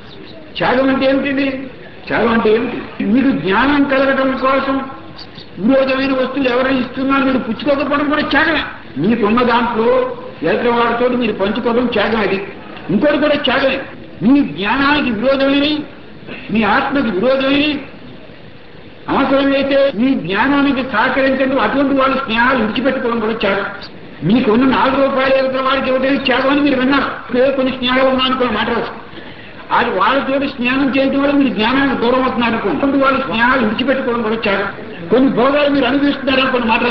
త్యాగం అంటే ఏమిటి? త్యాగం అంటే ఏమిటి? మీరు జ్ఞానం కలగడం కోసం విరోధమైన వస్తువులు ఎవరైనా ఇస్తున్నారు, మీరు పుచ్చుకోకపోవడం కూడా త్యాగమే. మీకున్న దాంట్లో ఎదుటి వాడితో మీరు పంచుకోవడం త్యాగం. అది ఇంకోటి కూడా త్యాగమే. మీ జ్ఞానానికి విరోధమైనవి, మీ ఆత్మకి విరోధమైనవి, అవసరమైతే మీ జ్ఞానానికి సహకరించండి అటువంటి వాళ్ళ స్నేహాలు విడిచిపెట్టుకోవడం కూడా త్యాగం. మీకున్న నాలుగు రూపాయలు ఎదుటి వాడికి ఇవ్వడానికి త్యాగం అని మీరు విన్నారు. కొన్ని స్నేహాలు ఉన్నాయనుకో మాట అది వాళ్ళతో స్నేహం చేయడం వల్ల మీరు జ్ఞానానికి దూరం అవుతున్నారు అనుకోండి. వాళ్ళ స్నేహాలు విడిచిపెట్టుకోవడం కూడా త్యాగం. కొన్ని భోగాలు మీరు అనుభవిస్తున్నారనుకోండి మాట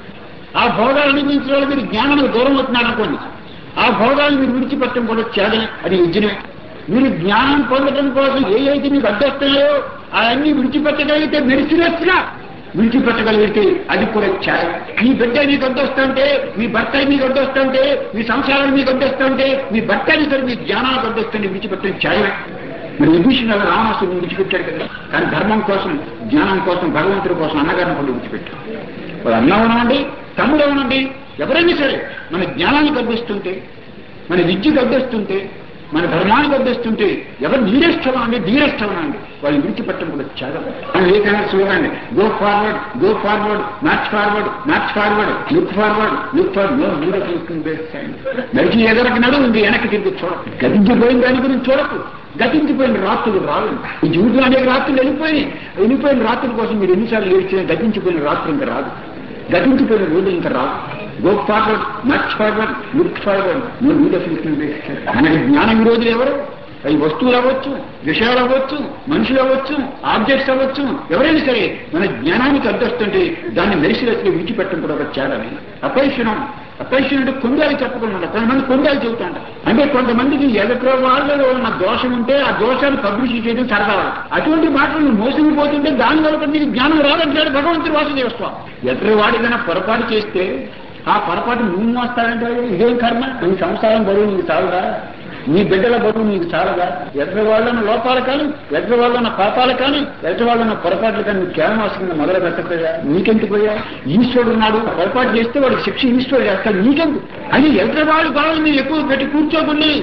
ఆ భోగాలు అనుభవించిన వాళ్ళు మీరు జ్ఞానానికి దూరం అవుతున్నారనుకోండి. ఆ భోగాలు మీరు విడిచిపెట్టడం కూడా త్యాగం. అది యజ్ఞమే. మీరు జ్ఞానం పొందడం కోసం ఏ అయితే మీకు అడ్డొస్తున్నాయో అవన్నీ విడిచిపెట్టగలిగితే మెరిసినట్టుగా విడిచిపెట్టగలిగితే అది కూడా త్యాగం. మీ బిడ్డ మీకు అడ్డొస్తుంటే, మీ భర్త మీకు అడ్డొస్తుంటే, మీ సంసారం మీకు అడ్డొస్తుంటే, మీ భర్త సరే మీ జ్ఞానానికి అడ్డొస్తుంటే విడిచిపెట్టడం త్యాగమే. మరి విభీషణ రావణాసుని విడిచిపెట్టాడు కదా. కానీ ధర్మం కోసం, జ్ఞానం కోసం, భగవంతుడి కోసం అన్నగారిని కూడా విడిచిపెట్టాడు. వాళ్ళు అన్న ఉనండి, తమ్ముడు ఉనండి, ఎవరైనా సరే మన జ్ఞానానికి అడ్డిస్తుంటే, మన విద్యకు అడ్డిస్తుంటే, మన ధర్మానికి అడ్డిస్తుంటే ఎవరు నీరెష్టం అండి, ధీరెష్టం అండి, వాళ్ళు విడిచిపెట్టడం కూడా త్యాగం. ఏకైనా చూడండి, go forward, go forward, march forward, march forward, look forward, look forward. నడిచి ఎదరికి నడు ఉంది, వెనక్కి తిరిగి చూడకు. గతించిపోయిన దాని గురించి చూడకు. గతించిపోయిన రాత్రులు రాదు. ఈ జీవితంలో అనేక రాత్రులు వెళ్ళిపోయి వెళ్ళిపోయిన రాత్రుల కోసం మీరు ఎన్నిసార్లు ఏడ్చినా గతించిపోయిన రాత్రులు ఇంకా రాదు. గతించిపోయిన రోజు ఇంకా రాదు. Go forward, march forward, look forward. నువ్వు వీడఫిస్తుంది. మనకి జ్ఞాన విరోధులు ఎవరు? అవి వస్తువులు అవ్వచ్చు, విషయాలు అవ్వచ్చు, మనుషులు అవ్వచ్చు, ఆబ్జెక్ట్స్ అవ్వచ్చు, ఎవరైనా సరే మన జ్ఞానానికి అడ్డొస్తుంటే దాన్ని మెరిసినట్లు విడిచిపెట్టడం కూడా ఒక త్యాగమే. అపైషణం అపైషణం అంటే కొండాలి చెప్పకుండా ఉంటారు. కొంతమంది కొండాలి చెబుతూ ఉంటారు. అంటే కొంతమందికి ఎదుటి వాళ్ళలో ఉన్న దోషం ఉంటే ఆ దోషాన్ని పబ్లిష్ చేయడం సరదా. అటువంటి మాటలు మోసగిపోతుంటే దాని వల్ల నీకు జ్ఞానం రాదంటాడు భగవంతుడు వాసుదేవస్వామి. ఎదుటి వాడికైనా పొరపాటు చేస్తే ఆ పొరపాటు నువ్వు మోస్తాడంటే ఇదేం కర్మ? నీ సంసారం బరువు నీకు చాలదా? నీ బిడ్డల బరువు నీకు చాలదా? ఎదుటి వాళ్ళన్న లోపాలు కానీ, ఎదుటి వాళ్ళన్న పాపాలు కానీ, ఎదుటి వాళ్ళన్న పొరపాట్లు కానీ నువ్వు కేవలం వస్తుంది మొదలు పెట్టకపోయా? నీకెందుకు పోయా? ఈశ్వరుడు ఉన్నాడు, పొరపాటు చేస్తే వాడికి శిక్ష ఈశ్వరుడు చేస్తాడు, నీకెందుకు అని ఎదుటి వాళ్ళ బాధలు మీరు ఎక్కువ పెట్టి కూర్చోకండి.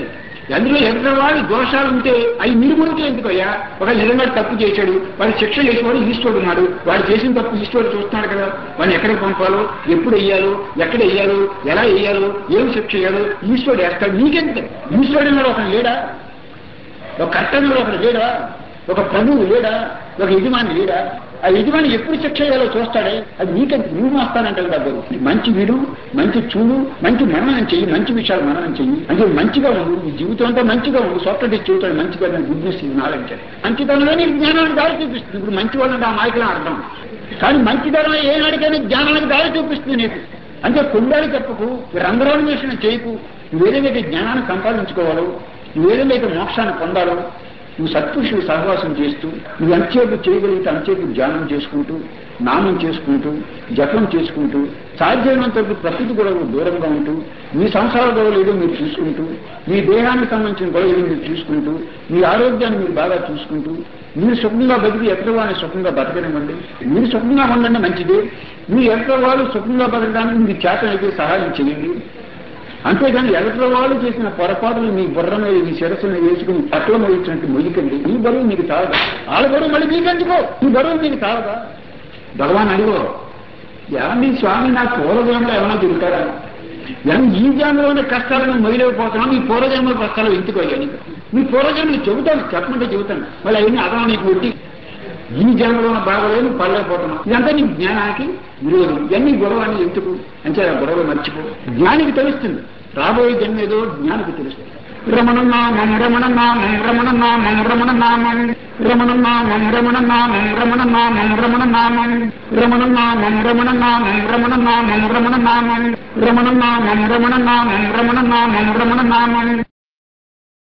అందులో ఎదుటి వాడి దోషాలు ఉంటే అవి నిర్మూలించే ఎందుకయ్యా. ఒక నిజంగా తప్పు చేశాడు, వాడు శిక్ష చేసేవాడు ఈశ్వరుడు ఉన్నాడు. వాడు చేసిన తప్పు ఈశ్వరుడు చూస్తున్నాడు కదా. వాడిని ఎక్కడికి పంపాలో, ఎప్పుడు వెయ్యాలో, ఎక్కడ వెయ్యాలో, ఎలా వెయ్యాలో, ఏం శిక్ష చేయాలో ఈశ్వరుడు వేస్తాడు. నీకెందుకు? ఈశ్వరుడు ఉన్నాడు ఒక లేడా, ఒక కర్తవ్యంలో ఒకడు లేడా, ఒక ప్రభువు లేడా, ఒక యజమాని లేడా? ఆ యజమాని ఎప్పుడు శిక్ష చేయాలో చూస్తాడే. అది నీకంటే నువ్వు వస్తానంటే డబ్బు. మంచి విడు, మంచి చూడు, మంచి మననం చెయ్యి, మంచి విషయాలు మననం చెయ్యి. అంటే మంచిగా ఉండు, నీ జీవితం అంతా మంచిగా ఉండు. సొక్కటి చూస్తాడు మంచిగా గుడ్నెస్ నాలంటే మంచితనంలో నీకు జ్ఞానానికి దారి చూపిస్తుంది. ఇప్పుడు మంచి వాళ్ళంటే ఆ మాయకులు అర్థం. కానీ మంచితనం ఏనాడికైనా జ్ఞానానికి దారి చూపిస్తుంది నీకు. అంటే కొండాలి చెప్పకు, రంధ్రాన్వేషణ చేయకు. నువ్వేదైతే జ్ఞానాన్ని సంపాదించుకోవాలో, నువ్వేదైతే మోక్షాన్ని పొందాలో, నువ్వు సత్పురుషులు సహవాసం చేస్తూ, నువ్వు అంచేపు చేయగలిగితే అంచేపు ధ్యానం చేసుకుంటూ, నామం చేసుకుంటూ, జపం చేసుకుంటూ, సాధ్యమైనంత వరకు ప్రకృతి గొడవలు దూరంగా ఉంటూ, మీ సంసార గొడవలు ఏదో మీరు చూసుకుంటూ, మీ దేహానికి సంబంధించిన గొడవలు మీరు చూసుకుంటూ, మీ ఆరోగ్యాన్ని మీరు బాగా చూసుకుంటూ, మీరు సుఖంగా బతికి ఎక్కడ వాళ్ళని సుఖంగా బతకనివ్వండి. మీరు సుఖంగా ఉండండి మంచిదే. మీ ఎక్కడ వాళ్ళు సుఖంగా బతకడానికి మీరు చేతనైతే సహాయం చేయండి. అంతేగాని ఎలక్ట్ర వాళ్ళు చేసిన పొరపాటులు మీ బుర్ర మీద, మీ శిరస్సును వేసుకుని పట్ల మోయించినట్టు మొయ్యకండి. ఈ బరువు మీకు తాగదా? వాళ్ళ బరువు మళ్ళీ మీకెందుకో, ఈ బరువు మీకు తాగదా? భగవాన్ అడిగో, ఏమండి స్వామి నా పూర్వజన్మలో ఏమైనా తిరుగుతారా? ఏమన్నా ఈ జన్మలోనే కష్టాలను మొదలైపోతున్నాం, మీ పూర్వజన్మల కష్టాలు ఎందుకు అయ్యాని? మీ పూర్వజన్మలు చెబుతాను, చెప్పమంటే చెబుతాను. మళ్ళీ అవన్నీ అదనం నీకు కొట్టి ఈ జన్మలో బాగలేదు పడలేకపోతున్నాం. ఇదంతా నీ జ్ఞానానికి విరోధం. ఇవన్నీ గొడవ అని ఎందుకు అంటే ఆ గొడవలు మర్చిపో. జ్ఞానికి తెలుస్తుంది రాబోయే జన్మ ఏదో జ్ఞానికి తెలుస్తుంది. రమణ నామం రమణ నామం రమణ నామం రమణ నామం రమణ నామం రమణ నామం రమణ నామం రమణ నామం రమణ నామం రమణ నామం రమణ నామం రమణ నామం రమణ నామం రమణ నామం రమణ నామం రమణ నామం